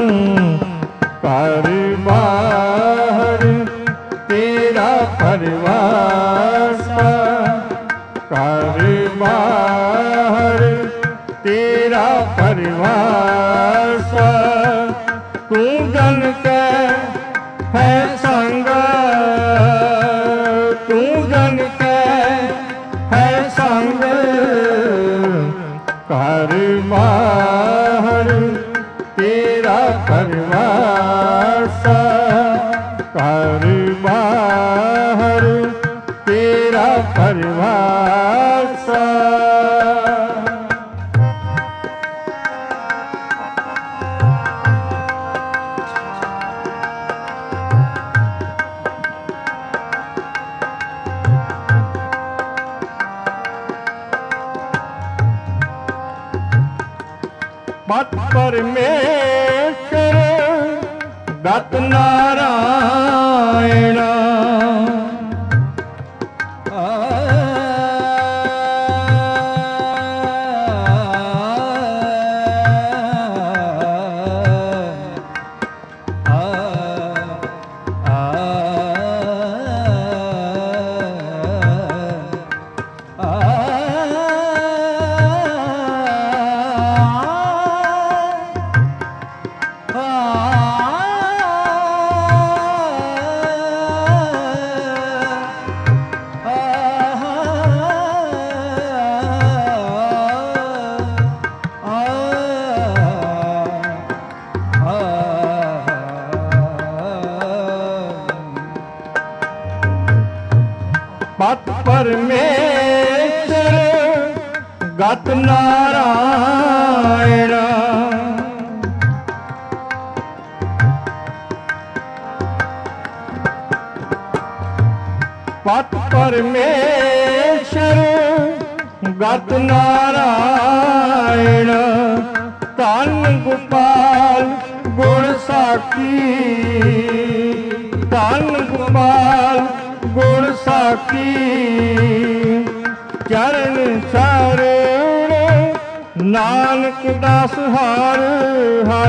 ਘਰ ਬਾਹਰ ਤੇਰਾ ਪਰਵਾਰ ਸਾ, ਘਰ ਬਾਹਰ ਤੇਰਾ ਪਰਵਾਰ ਸਾ। ਤੂੰ ਜਨ ਕੈ ਹੈ ਸੰਗ, ਤੂੰ ਜਨ ਕੈ ਹੈ ਸੰਗ। ਘਰ ਬਾਹਰ ਤੇਰਾ ਪਰਵਾਰ ਸਾ, ਘਰ ਬਾਹਰ ਤੇਰਾ ਪਰਵਾਰ ਸਾ। ਪਤ ਪਰਮੇਸ਼ਰ ਦਤ ਨਾਰਾਇਣ। ਪਤ ਪਰਮੇਸ਼ਰ ਗਤ ਨਾਰਾਇਣ। ਪਤ ਪਰਮੇਸ਼ਰ ਗਤ ਨਾਰਾਇਣ। ਧੰਨ ਗੋਪਾਲ ਗੁਣ ਸਾਖੀ, ਧੰਨ ਗੋਪਾਲ ਗੁਣ ਸਾਖੀ। ਚਰਨ ਚਰਨ ਨਾਨਕ ਦਾਸ ਹਰ ਹਰ।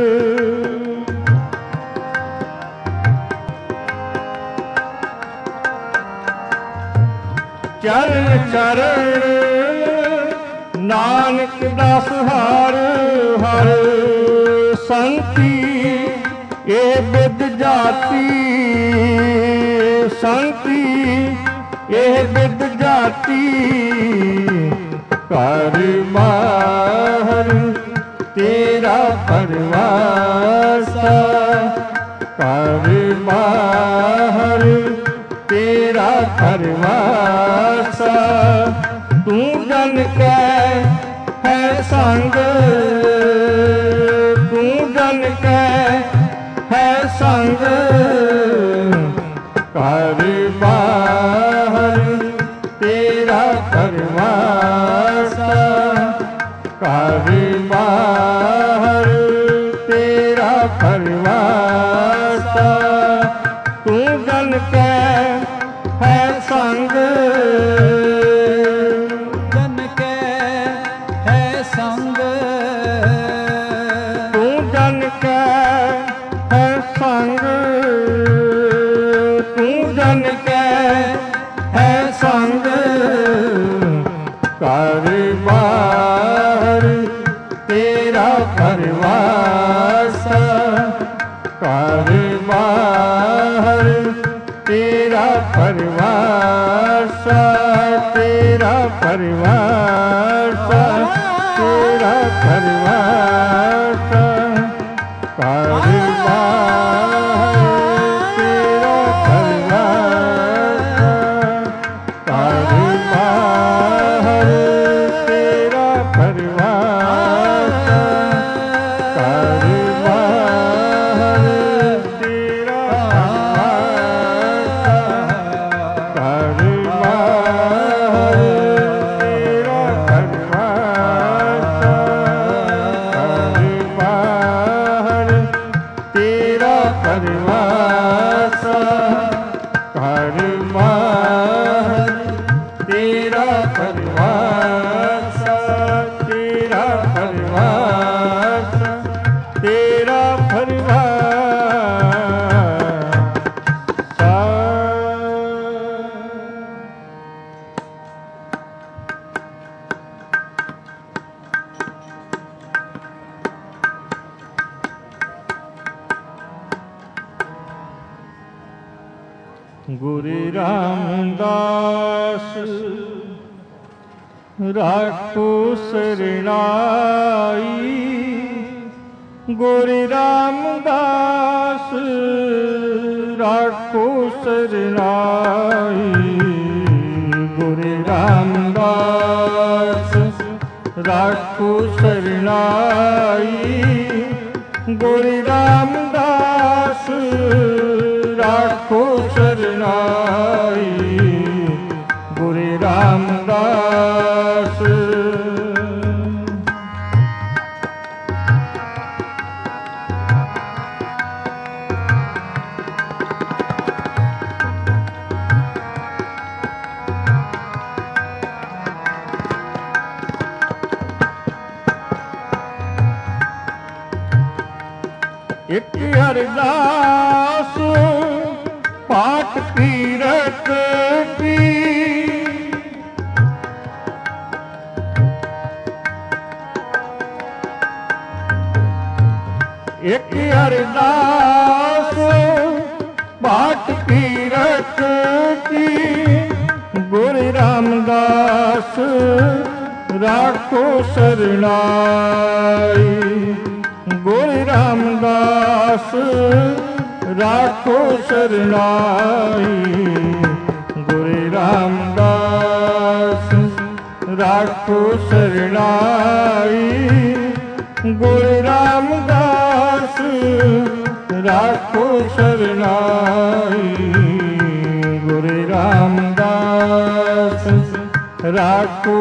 ਚਰਨ ਚਰਨ ਨਾਨਕ ਦਾਸ ਹਰ ਹਰ। ਸੰਤੀ ਇਹ ਬਿਦ ਜਾਤੀ, ਸੰਤੀ ਇਹ ਬਿਦ ਜਾਤੀ। ਘਰ ਬਾਹਰ ਤੇਰਾ ਪਰਵਾਰ ਸਾ, ਘਰ ਬਾਹਰ ਤੇਰਾ ਪਰਵਾਰ ਸਾ। ਤੂੰ ਜਨ ਕੈ ਹੈ ਸੰਗ, ਤੂੰ ਜਨ ਕੈ ਹੈ ਸੰਗ। ਘਰ ਬਾਹਰ ਤੇਰਾ ਪਰਵਾਰ ਸਾ, ਘਰ ਬਾਹਰ ਤੇਰਾ ਪਰਵਾਰ ਸਾ। ਤੂੰ ਜਨ ਕੈ ਹੈ ਸੰਗ,
ਜਨ ਕੈ ਹੈ ਸੰਗ।
ਤੂੰ ਜਨ ਕੈ ਹੈ ਸੰਗ, ਤੂੰ ਜਨ ਕੈ ਹੈ ਸੰਗ। ਘਰ ਬਾਹਰ ਤੇਰਾ ਪਰਵਾਰ ਸਾ, ਘਰ ਬਾਹਰ ਤੇਰਾ ਪਰਵਾਰ ਸਾ। ਤੇਰਾ ਪਰਵਾਰ ਸਾ, ਤੇਰਾ ਪਰਵਾਰ ਸਾ। ਘਰ ਬਾਹਰ ਤੇਰਾ ਪਰਵਾਰ ਸਾ, ਪਰਵਾਸਾ ਘਰ ਬਾਰ ਤੇਰਾ ਪਰਵਾਸਾ ਤੇਰਾ ਪਰਵਾਸਾ ਤੇਰਾ ਪਰਵਾਸਾ ਗੁਰੂ ਰਾਮਦਾਸ ਰਾਖੋ ਸਰਣਾਈ ਗੁਰੂ ਰਾਮਦਾਸ ਰਾਖੋ ਸਰਣਾਈ ਗੁਰੂ ਰਾਮਦਾਸ ਰਾਖੋ ਸਰਣਾਈ ਗੁਰੂ ਰਾਮਦਾਸ ਰਾਖੋ ਸਰਣਾਈ ਗੁਰੂ ਰਾਮਦਾਸ ਇੱਕ ਅਰਦਾਸ ਪਾਠ ਕੀਰਤ ਕੀ ਇੱਕ ਅਰਦਾਸ ਪਾਠ ਕੀਰਤ ਕੀ ਗੁਰੂ ਰਾਮਦਾਸ ਰਾਖੋ ਸਰਣਾਈ ਗੁਰੂ ਰਾਮਦਾਸ ਰਾਖੋ ਸਰਣਾਈ ਗੁਰੂ ਰਾਮਦਾਸ ਰਾਖੋ ਸਰਣਾਈ ਗੁਰੂ ਰਾਮਦਾਸ ਰਾਖੋ ਸਰਣਾਈ ਗੁਰੂ ਰਾਮਦਾਸ ਰਾਖੋ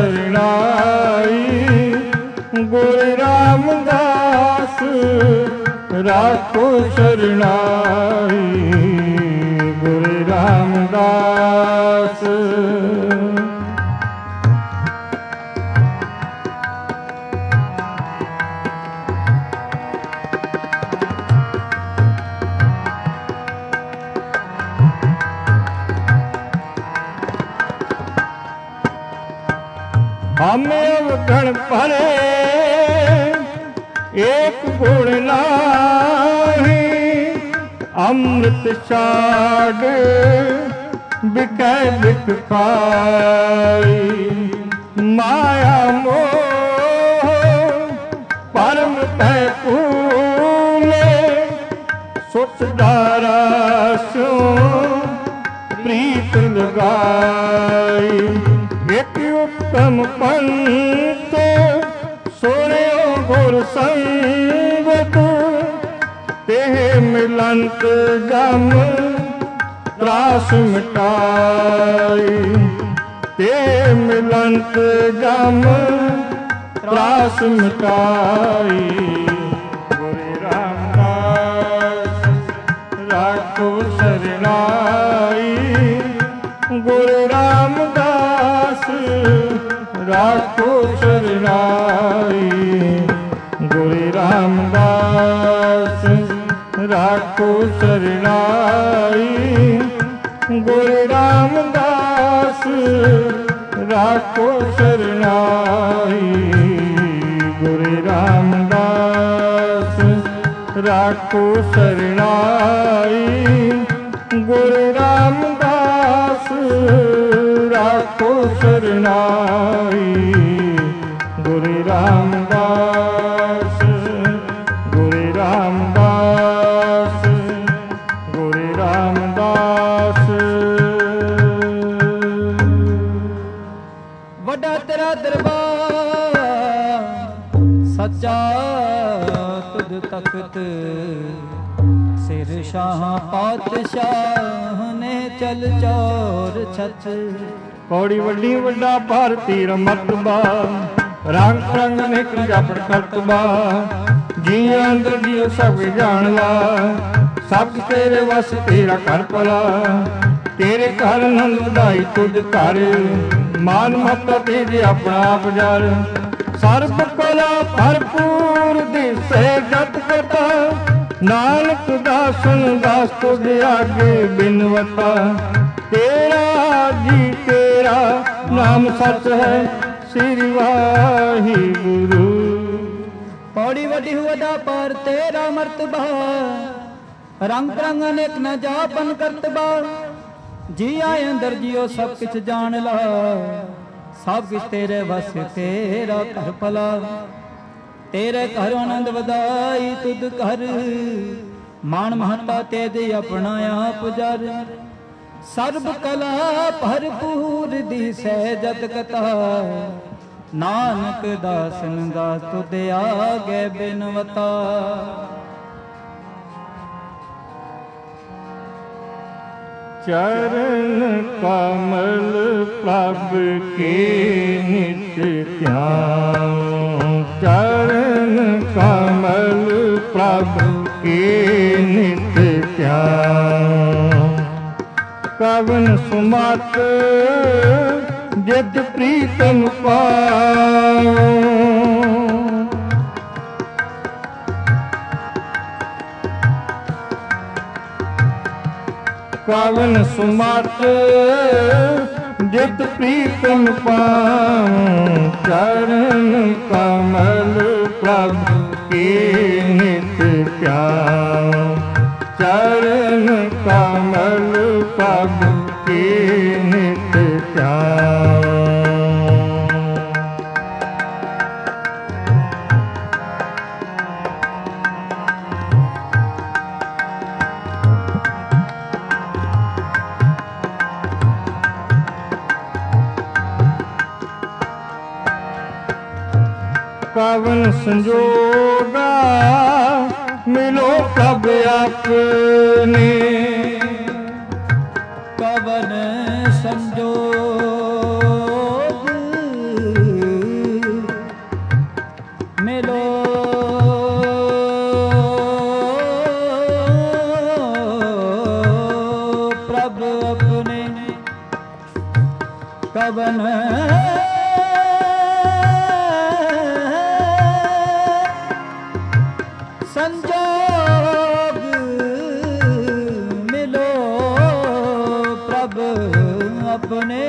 ਸਰਣਾਈ ਗੁਰੂ ਰਾਮਦਾਸ ਰਾਖੋ ਸਰਣਾਈ ਗੁਰੂ ਰਾਮਦਾਸ ਹਮੇ ਅਵਗਣ ਭਰੇ एक गुण नाही अमृत छाड़ बिकै बिक खाई माया मोह परम तै फूले सुत डारा सो प्रीत लगाई एक उत्तम पंथ सोने गुर संगत तेह मिलंत गम त्रास मिटाई तेह मिलंत गम त्रास मिटाई गुरु रामदास राखो सरनाई गुरु रामदास राखो सरनाई गुरु रामदास राखो सरनाई गुरु रामदास राखो सरनाई गुरु रामदास राखो सरनाई गुरु रामदास राखो सरनाई गुरु रामदास गुरु रामदास गुरु रामदास
ਵੱਡਾ ਤੇਰਾ ਦਰਬਾਰ ਸੱਚਾ ਤੁਧ ਤਖਤ ਸਿਰ ਸ਼ਾਹ ਪਾਤਸ਼ਾਹ ਨੇ ਚਲ ਚੌਰ ਛੱਤ
ਪੌੜੀ ਵੱਡੀ ਵੱਡਾ ਭਾਰਤੀ ਰਮਤਬਾ ਰੰਗ ਰੰਗ ਨਿਕ ਜਪੜ ਕਰਤਬਾ ਜੀਆਂ ਅੰਦਰ ਜੀਉ ਸਭ ਜਾਣ ਲਾ, ਸਭ ਤੇਰੇ ਵਸ ਤੇਰਾ ਘਰ ਭਲਾ, ਤੇਰੇ ਘਰ ਆਨੰਦ ਵਧਾਈ ਤੁਧ ਘਰ, ਮਾਨ ਮਹੱਤਾ ਤੇਰੇ ਆਪਣਾ ਆਪ ਜਰ, ਸਰਬ ਕਲਾ ਭਰਪੂਰ ਦਿਸੇ ਜਤ ਕਤਾ, ਨਾਨਕ ਦਾਸਨ ਦਾਸ ਤੁਧ ਆਗੇ ਬਿਨਵਤਾ, ਤੇਰਾ ਜੀ ਤੇਰਾ ਨਾਮ ਸੱਚ ਹੈ, ਸ੍ਰੀ ਵਾਹਿਗੁਰੂ।
ਪੌੜੀ ਵੱਡੀ ਹੁਦਾ ਪਰ ਤੇਰਾ ਮਰਤਬਾ, ਰੰਗ ਰੰਗ ਅਨੇਕ ਨ ਜਾਪਨ ਕਰਤਬਾ, ਜੀ ਆਏ ਅੰਦਰ ਜੀਓ ਸਭ ਕਿਛ ਜਾਣ ਲਾ, ਸਭ ਕਿਛ ਤੇਰੇ ਵਸ ਤੇਰਾ ਘਰ ਭਲਾ, ਤੇਰੇ ਘਰ ਆਨੰਦ ਵਧਾਈ ਤੁਧ ਘਰ, ਮਾਨ ਮਹੱਤਾ ਤੇਰੇ ਆਪਣਾ ਆਪ ਜਰ, ਸਰਬ ਕਲਾ ਭਰਪੂਰ ਦਿਸੈ ਜਤ ਕਥਾ, ਨਾਨਕ ਦਾਸਨ ਦਾਸ ਤੁਧ ਆਗੇ ਬਿਨਵਤਾ।
ਚਰਨ ਕਮਲ ਪ੍ਰਭ ਕੇ ਨਿਤ ਧਿਆਨ, ਚਰਨ ਕਮਲ ਪ੍ਰਭ ਕੇ ਨਿਤ ਧਿਆਨ, ਕਵਨ ਸੁਮਤ ਜਿਤ ਪ੍ਰੀਤਮ ਪਾਉ, ਕਵਨ ਸੁਮਤ ਜਿਤ ਪ੍ਰੀਤਮ ਪਾਉ, ਚਰਨ ਕਮਲ ਪ੍ਰਭ ਕੇ ਨਿਤ ਧਿਆਨ, ਚਰਨ ਕਮਲ ਪ੍ਰਭ ਕੇ ਨਿਤ ਧਿਆਨ। ਕਵਨ ਸੰਜੋਗਾ ਮਿਲੋ ਪ੍ਰਭ ਆਪਣੇ,
ਕਵਨ ਸੰਜੋਗ ਮਿਲੋ ਪ੍ਰਭ ਆਪਣੇ, ਕਵਨ ਸੰਜੋਗ ਮਿਲੋ ਪ੍ਰਭ ਆਪਣੇ,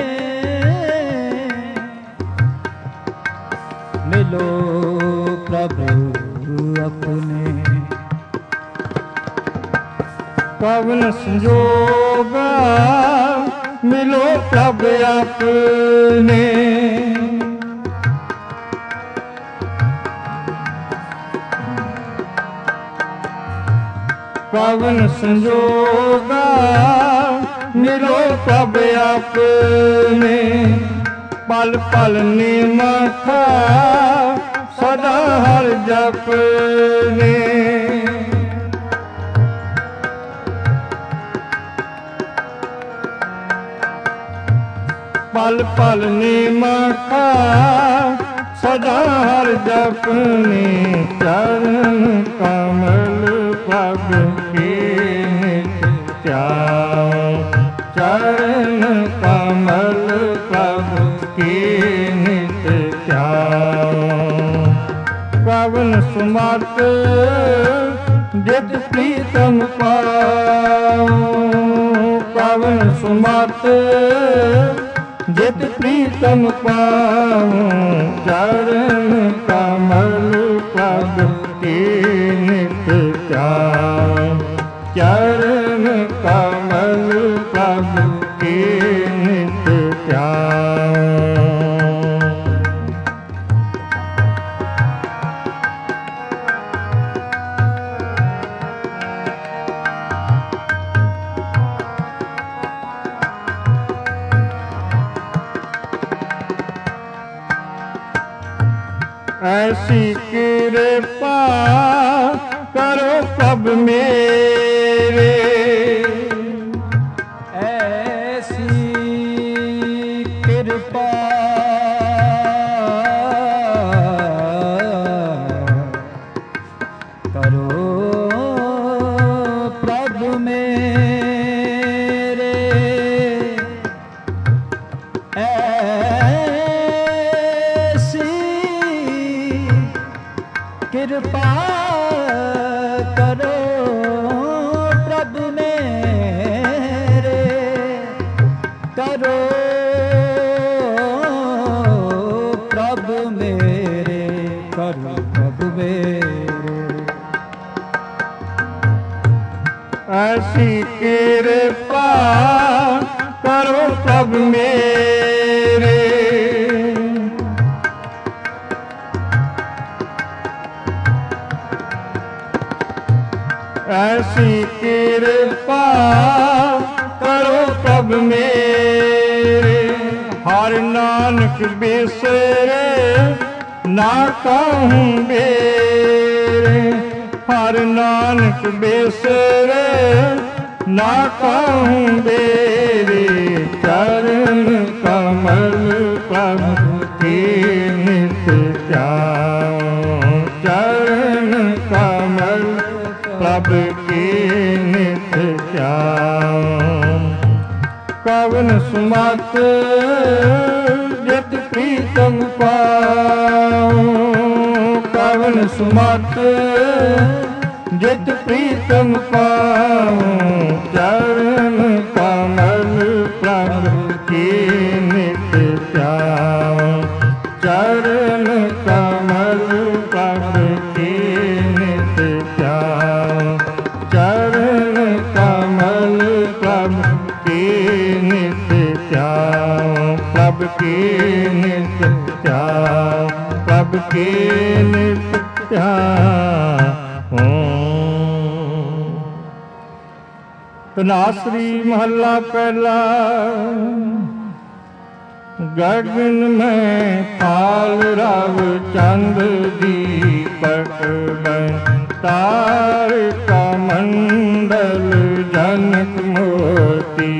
ਮਿਲੋ ਪ੍ਰਭ ਆਪਣੇ,
ਕਵਨ ਸੰਜੋਗਾ ਮਿਲੋ ਪ੍ਰਭ ਆਪਣੇ, ਕਵਨ ਸੰਜੋਗਾ ਮਿਲੋ ਪ੍ਰਭ ਆਪਣੇ, ਪਲ ਪਲ ਨਿਮਖਾ ਸਦਾ ਹਰ ਜਪਨੇ, ਪਲ ਪਲ ਨਿਮਖਾ ਸਦਾ ਹਰ ਜਪਨੇ, ਚਰਨ ਕਮਲ ਪ੍ਰਭ ਕੇ ਨਿਤ ਧਿਆਨ, ਚਰਨ ਕਮਲ ਪ੍ਰਭ ਕੇ ਨਿਤ ਧਿਆਨ, ਕਵਨ ਸੁਮਤ ਜਿਤ ਪ੍ਰੀਤਮ ਪਾਉ, ਕਵਨ ਸੁਮਤ ਜਿਤ ਪ੍ਰੀਤਮ ਪਾਉ, ਚਰਨ ਕਮਲ ਪ੍ਰਭ ਕੇ ਨਿਤ ਧਿਆਨ, ਚਰਨ ਕਮਲ ਪ੍ਰਭ ਕੇ ਨਿਤ ਧਿਆਨ। ऐसी कृपा करो प्रभ मेरे,
ऐसी कृपा ਕਰੋ ਪ੍ਰਭ ਮੇਰੇ ਐਸੀ ਕਿਰਪਾ ਕਰੋ ਪ੍ਰਭ ਮੇਰੇ ਕਰੋ ਪ੍ਰਭ ਮੇਰੇ ਕਰੋ ਪ੍ਰਭ ਮੇਰੇ
ਐਸੀ ਕਿਰਪਾ ਕਰੋ ਪ੍ਰਭ ਮੇਰੇ ਐਸੀ ਕਿਰਪਾ ਕਰੋ ਪ੍ਰਭ ਮੇਰੇ ਹਰ ਨਾਨਕ ਬਿਸਰੇ ਨਾ ਕਾਹੂੰ ਬੇਰੇ ਹਰ ਨਾਨਕ ਬਿਸਰੇ ਨਾ ਕਾਹੂੰ ਬੇਰੇ ਚਰਨ ਕਮਲ ਪ੍ਰਭ ਕੇ ਨਿਤ ਧਿਆਉ ਚਰਨ ਕਮਲ ਪ੍ਰਭ ਕੇ ਨਿਤ ਧਿਆਉ ਕਵਨ ਸੁਮਤ ਜਿਤ ਪ੍ਰੀਤਮ ਪਾਉ ਕਵਨ ਸੁਮਤ ਜਿਤ ਪ੍ਰੀਤਮ ਪਾਉ ਚਰਨ ਕਮਲ ਪ੍ਰਭ ਕੇ ਨਿਤ ਧਿਆਉ ਚਰਨ ਕਮਲ ਪ੍ਰਭ ਕੇ ਨਿਤ ਧਿਆਉ ਚਰਨ ਕਮਲ ਪ੍ਰਭ ਕੇ ਨਿਤ ਧਿਆਉ ਪ੍ਰਭ ਕੇ ਨਿਤ ਧਿਆਉ ਪ੍ਰਭ ਕੇ ਨਿਤ ਧਿਆਉ। ਤਨਾਸਰੀ ਮਹੱਲਾ ਪਹਿਲਾ। ਗਗਨ ਮੈਂ ਪਾਲ ਰਵ ਚੰਦ ਦੀਪਕ ਬਨ ਤਾਰਿਕਾ ਮੰਡਲ ਜਨਕ ਮੋਤੀ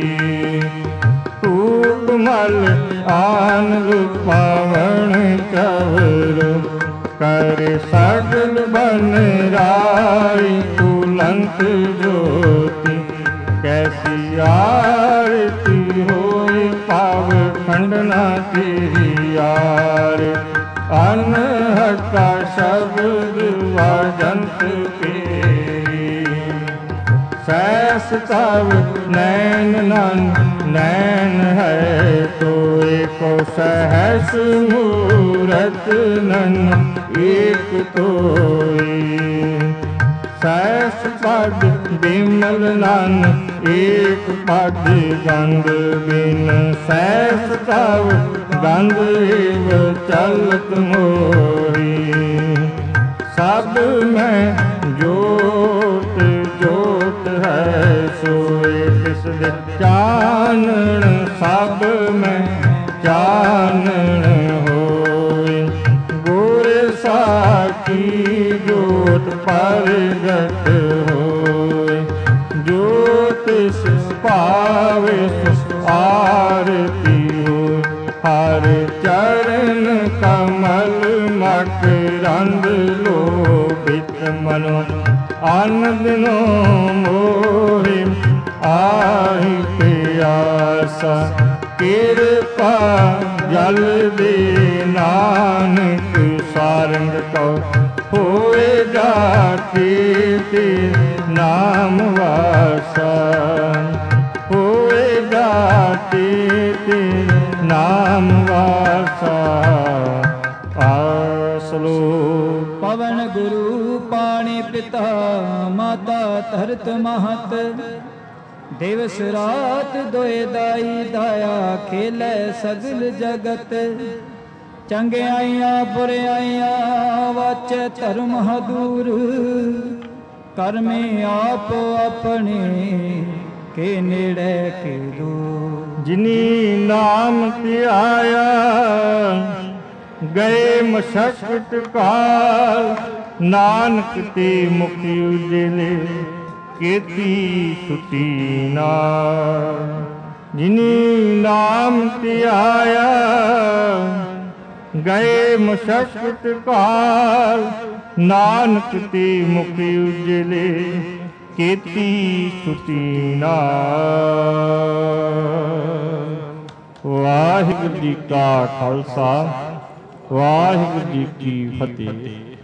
ਧੂਪ ਮਲ ਆਨ ਪਾਵਨ ਚਵਰ ਕਰ ਸਗਲ ਬਨ ਰਾਈ ਤੁਲੰਤ ਜੋਤੀ ਕੈਸੀ ਆਰਤੀ ਹੋਈ ਪਾਵ ਖੰਡਨਾ ਤੇਰੀ ਯਾਰ ਅਨਹਤਾ ਸ਼ਬਦ ਵਾਜੰਤ ਤੇਰੀ ਸੈਸ ਤਵ ਨੈਨ ਨਨ ਨੈਨ ਹੈ ਤੋਏ ਕੋ ਸਹਸ ਮੂਰਤ ਨਨ ਏਕ ਤੋਈ ਸੈਸ ਪਦ ਬਿਮਲ ਨਨ ਏਕ ਪਦ ਗੰਧ ਬਿਨ ਸੈਸ ਤਵ ਗੰਧ ਏਵ ਚਲਤ ਮੋਰੀ ਸਭ ਮੈਂ ਜੋਤ ਜੋਤ ਹੈ ਸੋਏ ਤਿਸ ਦੇ ਚਾਨਣ ਸਭ ਮੈਂ ਚਾਨਣ ਹੋਏ ਗੁਰ ਸਾਖੀ ਜੋਤ ਪ੍ਰਗਟ ਹੋਏ ਜੋ ਤਿਸ ਪਾਵੇ ਆਰਤੀ ਹੋਏ ਹਰ ਚਰਨ ਕਮਲ ਮਕਰੰਦ ਲੋਭਿਤ ਮਨੋ ਆਨੰਦ ਨੋ ਮੋਹਿ ਆਹੀ ਪਿਆਸਾ ਕਿਰਪਾ ਜਲ ਦੇ ਨਾਨਕ ਸਾਰੰਗ ਕਉ ਹੋਏਗਾ ਕੀਰਤੀ ਨਾਮ ਵਾਸਾ ਹੋਏਗਾ ਕੀਰਤੀ ਨਾਮ ਵਾਸਾ। ਆਸਲੋ
ਪਵਨ ਗੁਰੂ ਪਾਣੀ ਪਿਤਾ ਮਾਤਾ ਧਰਤ ਮਹਤ ਦਿਵਸ ਰਾਤ ਦੋਏ ਦਾਈ ਦਾਇਆ ਖੇਲੇ ਸਗਲ ਜਗਤ ਚੰਗਿਆਈਆਂ ਬੁਰਿਆਈਆਂ ਵਾਚੈ ਧਰਮ ਹਦੂਰ ਕਰਮੇ ਆਪ ਆਪਣੇ ਕੇ ਨੇੜੇ ਕੇ ਦੂਰ
ਜਿਨੀ ਨਾਮ ਧਿਆਇਆ ਗਏ ਮਸ਼ਕਤ ਕਾਲ ਨਾਨਕ ਤੇ ਮੁਖੀ ਉਜਲੇ ਕੀਤੀ ਛੁਟੀ ਨਾਲ ਜਿਨੀ ਨਾਮ ਧਿਆਇਆ ਗਏ ਮਸ਼ਕਤ ਕਾਲ ਨਾਨਕ ਤੇ ਮੁਕਤੀ ਉਜਲੇ ਕੀਤੀ ਸੁਤੀ ਨਾਮ। ਵਾਹਿਗੁਰੂ ਜੀ ਕਾ ਖਾਲਸਾ, ਵਾਹਿਗੁਰੂ ਜੀ ਕੀ ਫਤਿਹ।